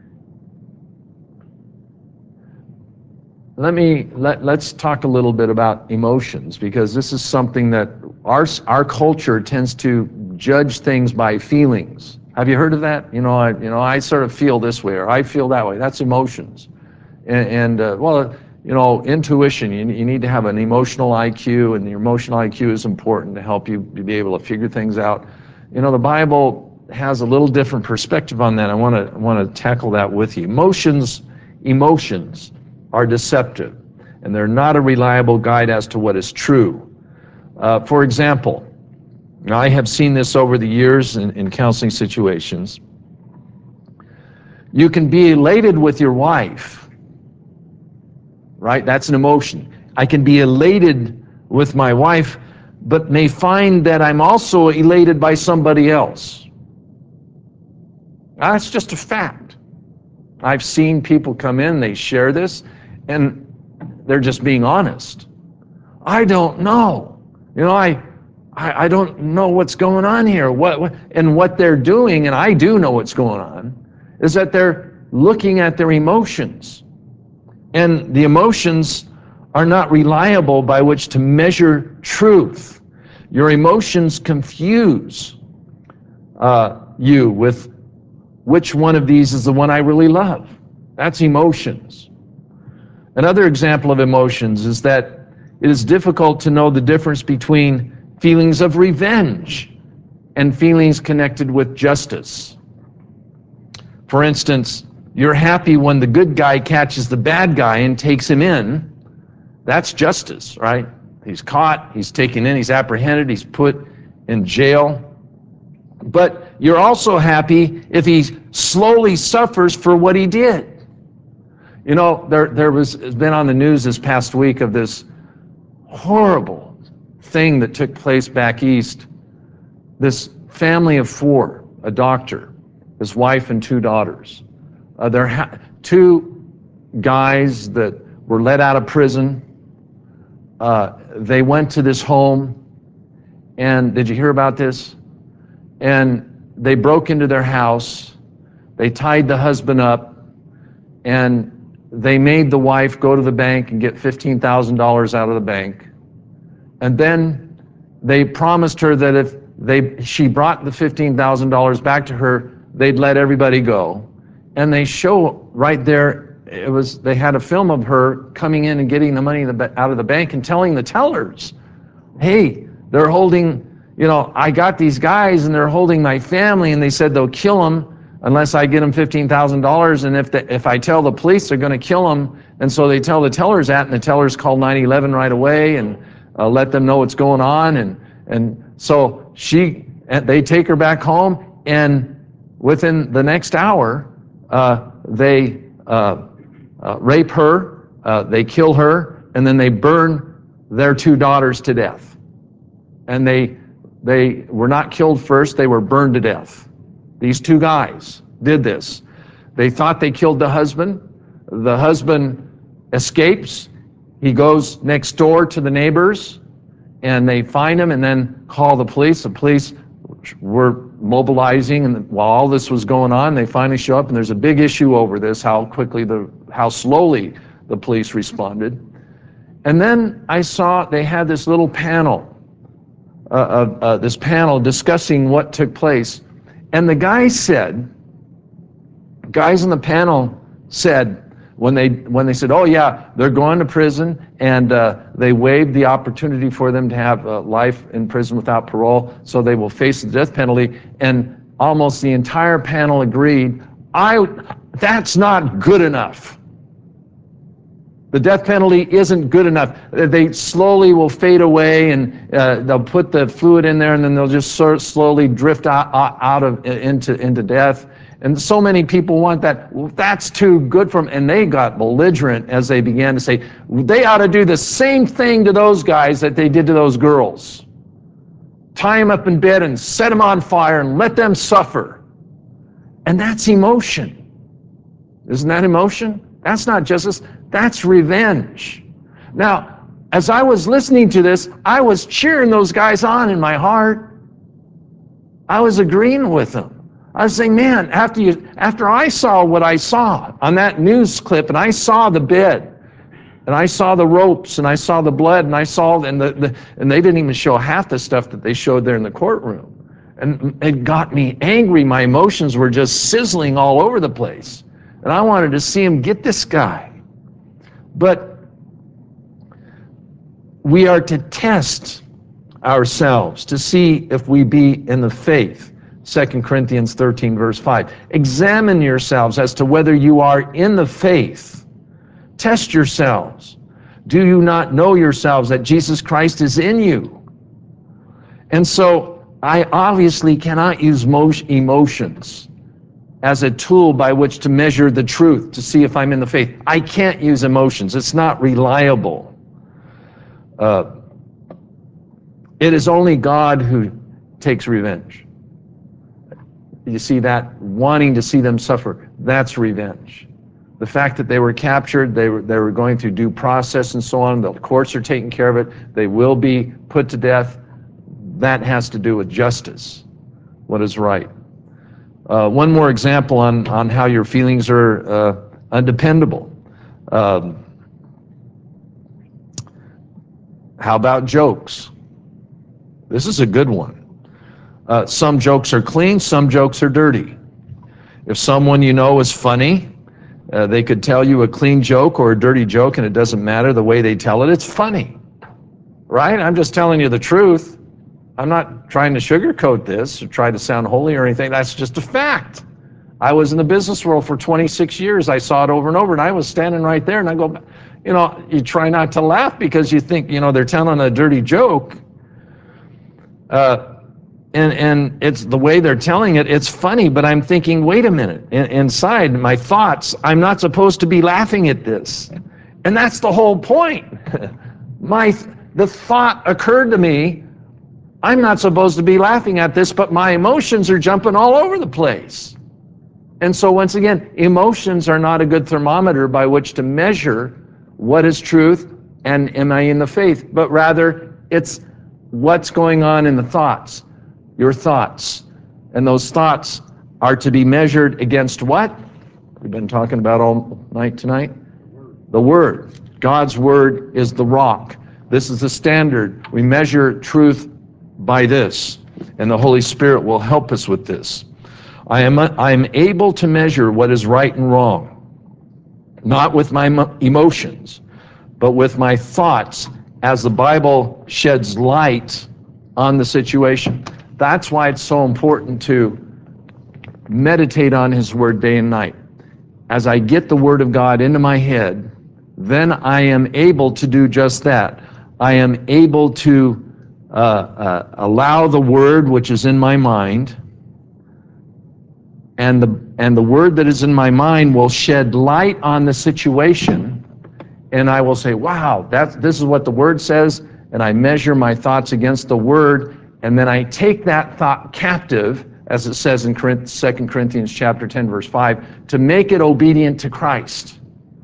Let me, let, let's talk a little bit about emotions, because this is something that our, our culture tends to judge things by feelings. Have you heard of that? You know, I, you know, I sort of feel this way, or I feel that way. That's emotions. And, and uh, well, you know, intuition, you, you need to have an emotional I Q, and your emotional I Q is important to help you be able to figure things out. You know, the Bible has a little different perspective on that. I want to I want to tackle that with you. Emotions, emotions are deceptive, and they're not a reliable guide as to what is true. Uh, for example, I have seen this over the years in, in counseling situations. You can be elated with your wife, right? That's an emotion. I can be elated with my wife, but may find that I'm also elated by somebody else. That's just a fact. I've seen people come in, they share this, and they're just being honest. I don't know. You know, I, I, I don't know what's going on here. What, what, and what they're doing, and I do know what's going on, is that they're looking at their emotions. And the emotions are not reliable by which to measure truth. Your emotions confuse uh, you with which one of these is the one I really love. That's emotions. Another example of emotions is that it is difficult to know the difference between feelings of revenge and feelings connected with justice. For instance, you're happy when the good guy catches the bad guy and takes him in. That's justice, right? He's caught, he's taken in, he's apprehended, he's put in jail. But you're also happy if he slowly suffers for what he did. You know, there, there was has been on the news this past week of this horrible thing that took place back east. This family of four, a doctor, his wife and two daughters. Uh, there ha- two guys that were let out of prison. Uh, they went to this home, and did you hear about this? And they broke into their house. They tied the husband up, and they made the wife go to the bank and get fifteen thousand dollars out of the bank. And then they promised her that if they she brought the fifteen thousand dollars back to her, they'd let everybody go. And they show right there, it was they had a film of her coming in and getting the money out of the bank and telling the tellers, hey, they're holding, you know, I got these guys and they're holding my family, and they said they'll kill them unless I get them fifteen thousand dollars, and if the, if I tell the police, they're going to kill them. And so they tell the tellers that, and the tellers call nine eleven right away and uh, let them know what's going on. And and so she, and they take her back home, and within the next hour, uh, they uh, uh, rape her, uh, they kill her, and then they burn their two daughters to death. And they they were not killed first, they were burned to death. These two guys did this. They thought they killed the husband. The husband escapes. He goes next door to the neighbors, and they find him and then call the police. The police were mobilizing, and while all this was going on, they finally show up, and there's a big issue over this, how quickly the, how slowly the police responded. And then I saw they had this little panel, uh, uh, uh, this panel discussing what took place. And the guy said, guys in the panel said, when they when they said, oh yeah, they're going to prison, and uh, they waived the opportunity for them to have uh, life in prison without parole, so they will face the death penalty. And almost the entire panel agreed, I, that's not good enough. The death penalty isn't good enough. They slowly will fade away, and uh, they'll put the fluid in there, and then they'll just sort of slowly drift out, out of into into death. And so many people want that. Well, that's too good for them. And they got belligerent as they began to say, they ought to do the same thing to those guys that they did to those girls. Tie them up in bed and set them on fire and let them suffer. And that's emotion. Isn't that emotion? That's not justice. That's revenge. Now, as I was listening to this, I was cheering those guys on in my heart. I was agreeing with them. I was saying, man, after you, after I saw what I saw on that news clip, and I saw the bed, and I saw the ropes, and I saw the blood, and I saw, and the, the and they didn't even show half the stuff that they showed there in the courtroom. And it got me angry. My emotions were just sizzling all over the place. And I wanted to see him get this guy. But we are to test ourselves to see if we be in the faith. Second Corinthians thirteen, verse five. Examine yourselves as to whether you are in the faith. Test yourselves. Do you not know yourselves that Jesus Christ is in you? And so I obviously cannot use emotions as a tool by which to measure the truth, to see if I'm in the faith. I can't use emotions. It's not reliable. Uh, it is only God who takes revenge. You see that? Wanting to see them suffer, that's revenge. The fact that they were captured, they were, they were going through due process and so on, the courts are taking care of it, they will be put to death, that has to do with justice, what is right. Uh, one more example on, on how your feelings are uh, undependable. Um, how about jokes? This is a good one. Uh, some jokes are clean, some jokes are dirty. If someone you know is funny, uh, they could tell you a clean joke or a dirty joke, and it doesn't matter the way they tell it, it's funny. Right? I'm just telling you the truth. I'm not trying to sugarcoat this or try to sound holy or anything. That's just a fact. I was in the business world for twenty-six years. I saw it over and over, and I was standing right there, and I go, you know, you try not to laugh because you think, you know, they're telling a dirty joke. Uh, and and it's the way they're telling it, it's funny, but I'm thinking, wait a minute. In, inside my thoughts, I'm not supposed to be laughing at this. And that's the whole point. my The thought occurred to me, I'm not supposed to be laughing at this, but my emotions are jumping all over the place. And so once again, emotions are not a good thermometer by which to measure what is truth and am I in the faith, but rather it's what's going on in the thoughts, your thoughts. And those thoughts are to be measured against what? We've been talking about all night tonight. The Word. God's Word is the rock. This is the standard. We measure truth by this, and the Holy Spirit will help us with this. I am I am able to measure what is right and wrong, not with my emotions, but with my thoughts as the Bible sheds light on the situation. That's why it's so important to meditate on His Word day and night. As I get the Word of God into my head, then I am able to do just that. I am able to Uh, uh, allow the word which is in my mind, and the and the word that is in my mind will shed light on the situation, and I will say, wow, that's this is what the word says, and I measure my thoughts against the word, and then I take that thought captive, as it says in Second Corinthians chapter ten, verse five, to make it obedient to Christ.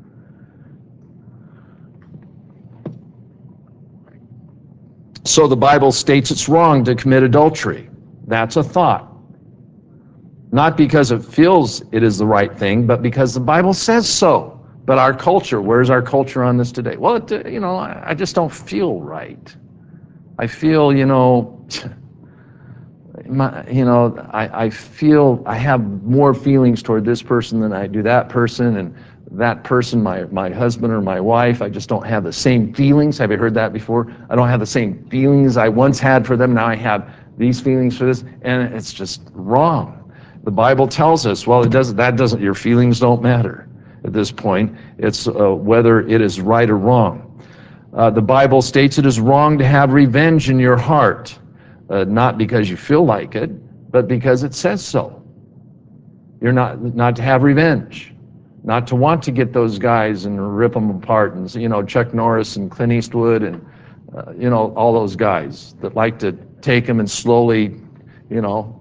So the Bible states it's wrong to commit adultery. That's a thought. Not because it feels it is the right thing, but because the Bible says so. But our culture, where's our culture on this today? Well, it, you know, I just don't feel right. I feel, you know, my, you know, I, I feel I have more feelings toward this person than I do that person, and that person, my, my husband or my wife, I just don't have the same feelings. Have you heard that before? I don't have the same feelings I once had for them. Now I have these feelings for this, and it's just wrong. The Bible tells us, well, it doesn't, that doesn't, your feelings don't matter. at this point. It's uh, whether it is right or wrong. Uh, the Bible states it is wrong to have revenge in your heart, uh, not because you feel like it, but because it says so. You're not not to have revenge, not to want to get those guys and rip them apart, and you know Chuck Norris and Clint Eastwood and uh, you know all those guys that like to take them and slowly, you know.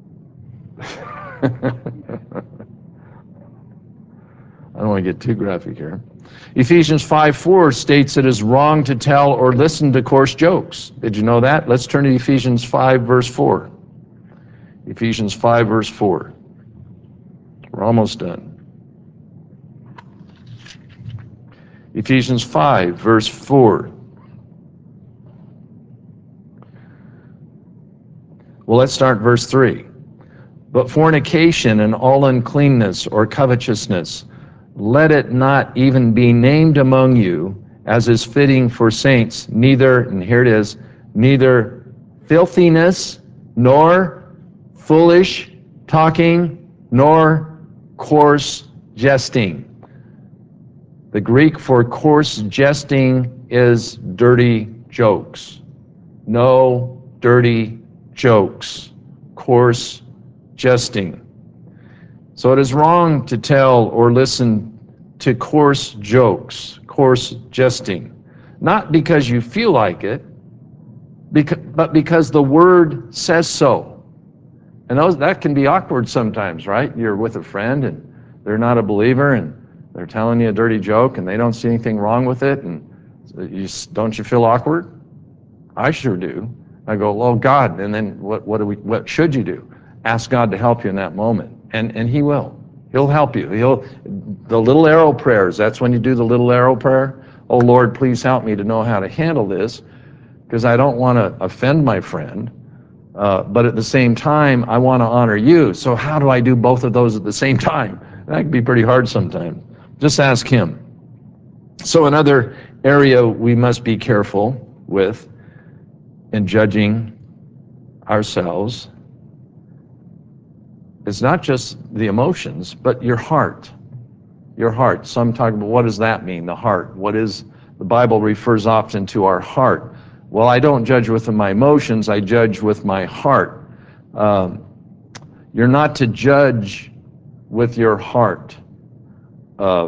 I don't want to get too graphic here. Ephesians five four states it is wrong to tell or listen to coarse jokes. Did you know that? Let's turn to Ephesians five verse four. Ephesians five verse four. We're almost done. Ephesians five verse four. Well, let's start verse three. But fornication and all uncleanness or covetousness, let it not even be named among you, as is fitting for saints, neither, and here it is, neither filthiness, nor foolish talking, nor coarse jesting. The Greek for coarse jesting is dirty jokes. No dirty jokes. Coarse jesting. So it is wrong to tell or listen to coarse jokes, coarse jesting, not because you feel like it, but because the Word says so. And those, that can be awkward sometimes, right? You're with a friend and they're not a believer and they're telling you a dirty joke and they don't see anything wrong with it, and you, don't you feel awkward? I sure do. I go, oh God, and then what, what do we, what should you do? Ask God to help you in that moment, and, and He will. He'll help you. He'll, the little arrow prayers, that's when you do the little arrow prayer. Oh Lord, please help me to know how to handle this, because I don't want to offend my friend, uh, but at the same time, I want to honor you. So how do I do both of those at the same time? That can be pretty hard sometimes. Just ask Him. So another area we must be careful with in judging ourselves, it's not just the emotions, but your heart. Your heart. Some talk about, what does that mean, the heart? What is, the Bible refers often to our heart. Well, I don't judge with my emotions, I judge with my heart. Um, you're not to judge with your heart. Uh,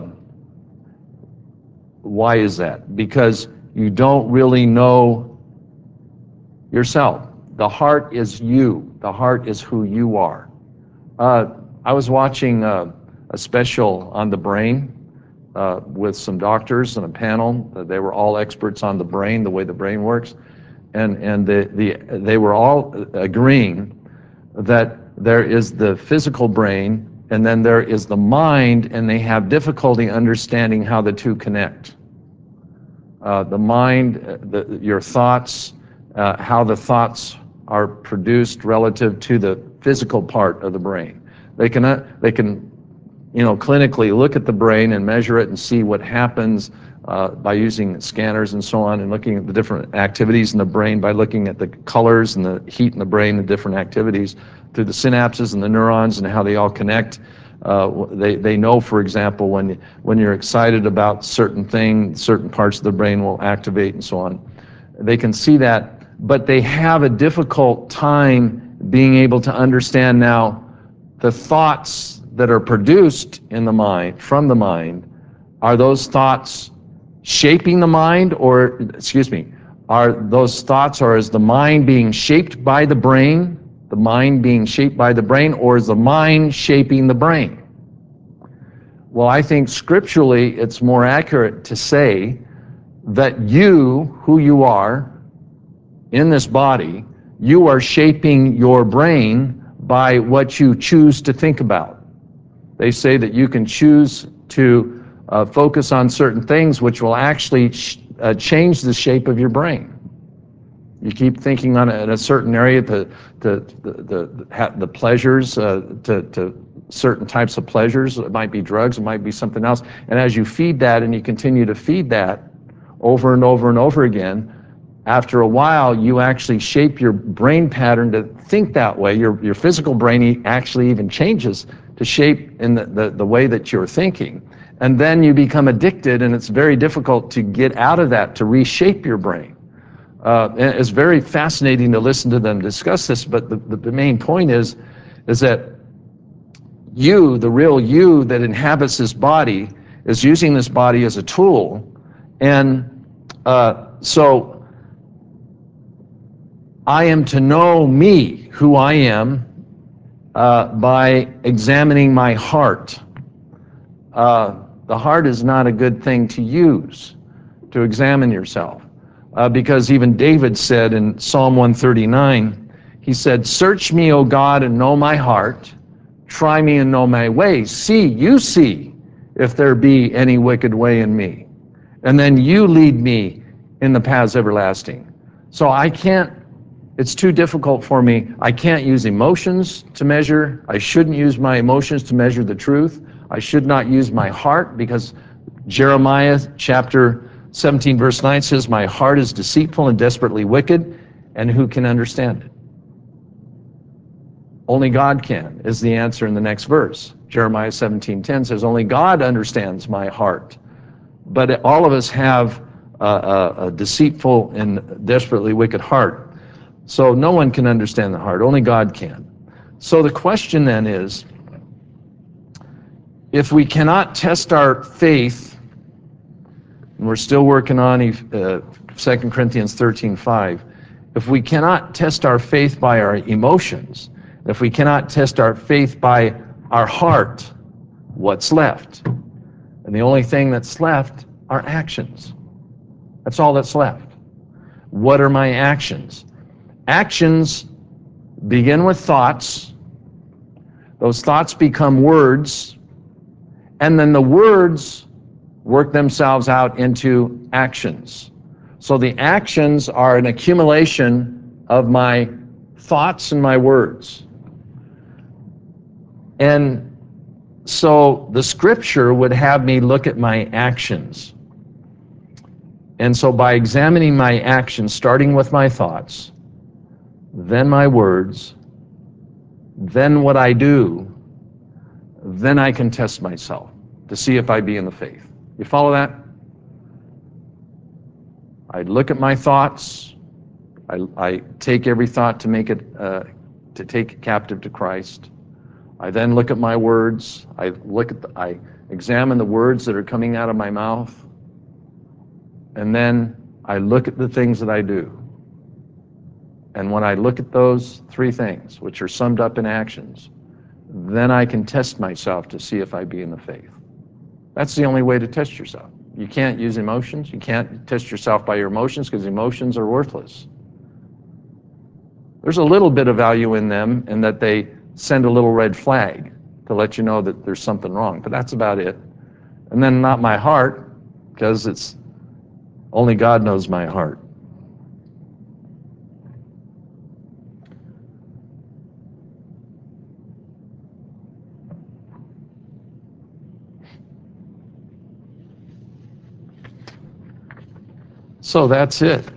why is that? Because you don't really know yourself. The heart is you. The heart is who you are. Uh, I was watching uh, a special on the brain uh, with some doctors and a panel. Uh, they were all experts on the brain, the way the brain works, and and the, the they were all agreeing that there is the physical brain and then there is the mind, and they have difficulty understanding how the two connect. Uh, the mind, the, your thoughts, uh, how the thoughts are produced relative to the physical part of the brain. They can, uh, they can, you know, clinically look at the brain and measure it and see what happens uh, by using scanners and so on, and looking at the different activities in the brain by looking at the colors and the heat in the brain, the different activities through the synapses and the neurons and how they all connect. Uh, they, they know, for example, when, when you're excited about certain things, certain parts of the brain will activate and so on. They can see that, but they have a difficult time being able to understand now the thoughts that are produced in the mind, from the mind. Are those thoughts shaping the mind, or, excuse me, are those thoughts, or is the mind being shaped by the brain, the mind being shaped by the brain, or is the mind shaping the brain? Well, I think scripturally it's more accurate to say that you, who you are in this body, you are shaping your brain by what you choose to think about. They say that you can choose to uh, focus on certain things which will actually sh uh, change the shape of your brain. You keep thinking on a, in a certain area, the, the, the, the, the pleasures, uh, to, to certain types of pleasures. It might be drugs, it might be something else. And as you feed that and you continue to feed that over and over and over again, after a while, you actually shape your brain pattern to think that way. Your, your physical brain actually even changes to shape in the, the, the way that you're thinking. And then you become addicted, and it's very difficult to get out of that, to reshape your brain. Uh, and it's very fascinating to listen to them discuss this, but the, the, the main point is, is that you, the real you that inhabits this body, is using this body as a tool. And uh, so I am to know me, who I am, uh, by examining my heart. Uh, the heart is not a good thing to use to examine yourself. Uh, because even David said in Psalm one thirty-nine, he said, "Search me, O God, and know my heart. Try me and know my ways. See, you see, if there be any wicked way in me. And then you lead me in the paths everlasting." So I can't, it's too difficult for me. I can't use emotions to measure. I shouldn't use my emotions to measure the truth. I should not use my heart, because Jeremiah chapter seventeen verse nine says, "My heart is deceitful and desperately wicked, and who can understand it?" Only God can, is the answer in the next verse. Jeremiah seventeen ten says, "Only God understands my heart." But all of us have a, a, a deceitful and desperately wicked heart. So no one can understand the heart, only God can. So the question then is, if we cannot test our faith, and we're still working on uh, Second Corinthians thirteen five, if we cannot test our faith by our emotions, if we cannot test our faith by our heart, what's left? And the only thing that's left are actions. That's all that's left. What are my actions? Actions begin with thoughts. Those thoughts become words, and then the words work themselves out into actions. So the actions are an accumulation of my thoughts and my words. And so the scripture would have me look at my actions. And so by examining my actions, starting with my thoughts, then my words, then what I do, then I can test myself to see if I be in the faith. You follow that? I look at my thoughts. I, I take every thought to make it, uh, to take it captive to Christ. I then look at my words. I look at, the, I examine the words that are coming out of my mouth, and then I look at the things that I do. And when I look at those three things, which are summed up in actions, then I can test myself to see if I be in the faith. That's the only way to test yourself. You can't use emotions. You can't test yourself by your emotions, because emotions are worthless. There's a little bit of value in them, in that they send a little red flag to let you know that there's something wrong, but that's about it. And then not my heart, because it's only God knows my heart. So that's it.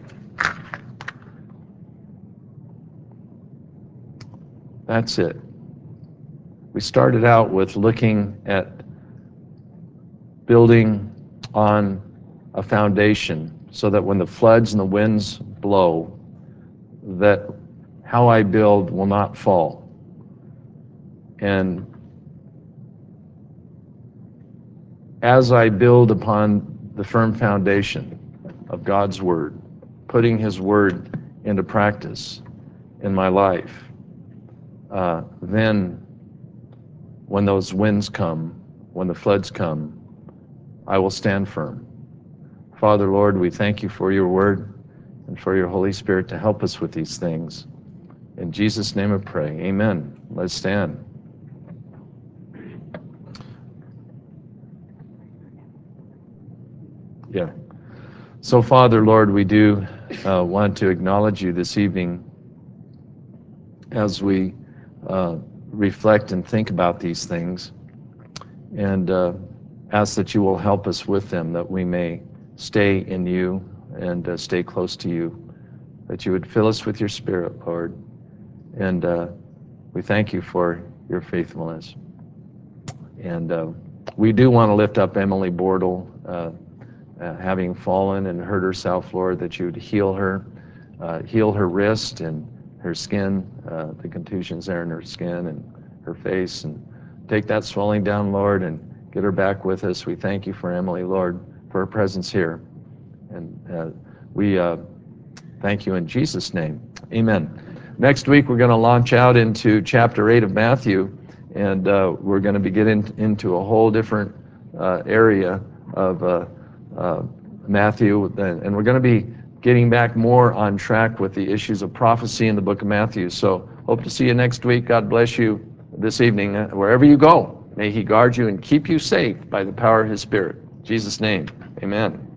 That's it. We started out with looking at building on a foundation, so that when the floods and the winds blow, that how I build will not fall. And as I build upon the firm foundation of God's Word, putting His Word into practice in my life, uh, then when those winds come, when the floods come, I will stand firm. Father, Lord, we thank you for your Word and for your Holy Spirit to help us with these things. In Jesus' name I pray, amen. Let's stand. Yeah. So, Father, Lord, we do uh, want to acknowledge you this evening as we uh, reflect and think about these things, and uh, ask that you will help us with them, that we may stay in you and uh, stay close to you, that you would fill us with your Spirit, Lord. And uh, we thank you for your faithfulness. And uh, we do want to lift up Emily Bordel, uh, uh, having fallen and hurt herself, Lord, that you would heal her, uh, heal her wrist and her skin, uh, the contusions there in her skin and her face, and take that swelling down, Lord, and get her back with us. We thank you for Emily, Lord, for her presence here. And uh, we uh, thank you in Jesus' name. Amen. Next week, we're going to launch out into chapter eight of Matthew, and uh, we're going to be getting into a whole different uh, area of uh, uh, Matthew, and we're going to be getting back more on track with the issues of prophecy in the book of Matthew. So hope to see you next week. God bless you this evening. Uh, wherever you go, may he guard you and keep you safe by the power of his Spirit. In Jesus' name, amen.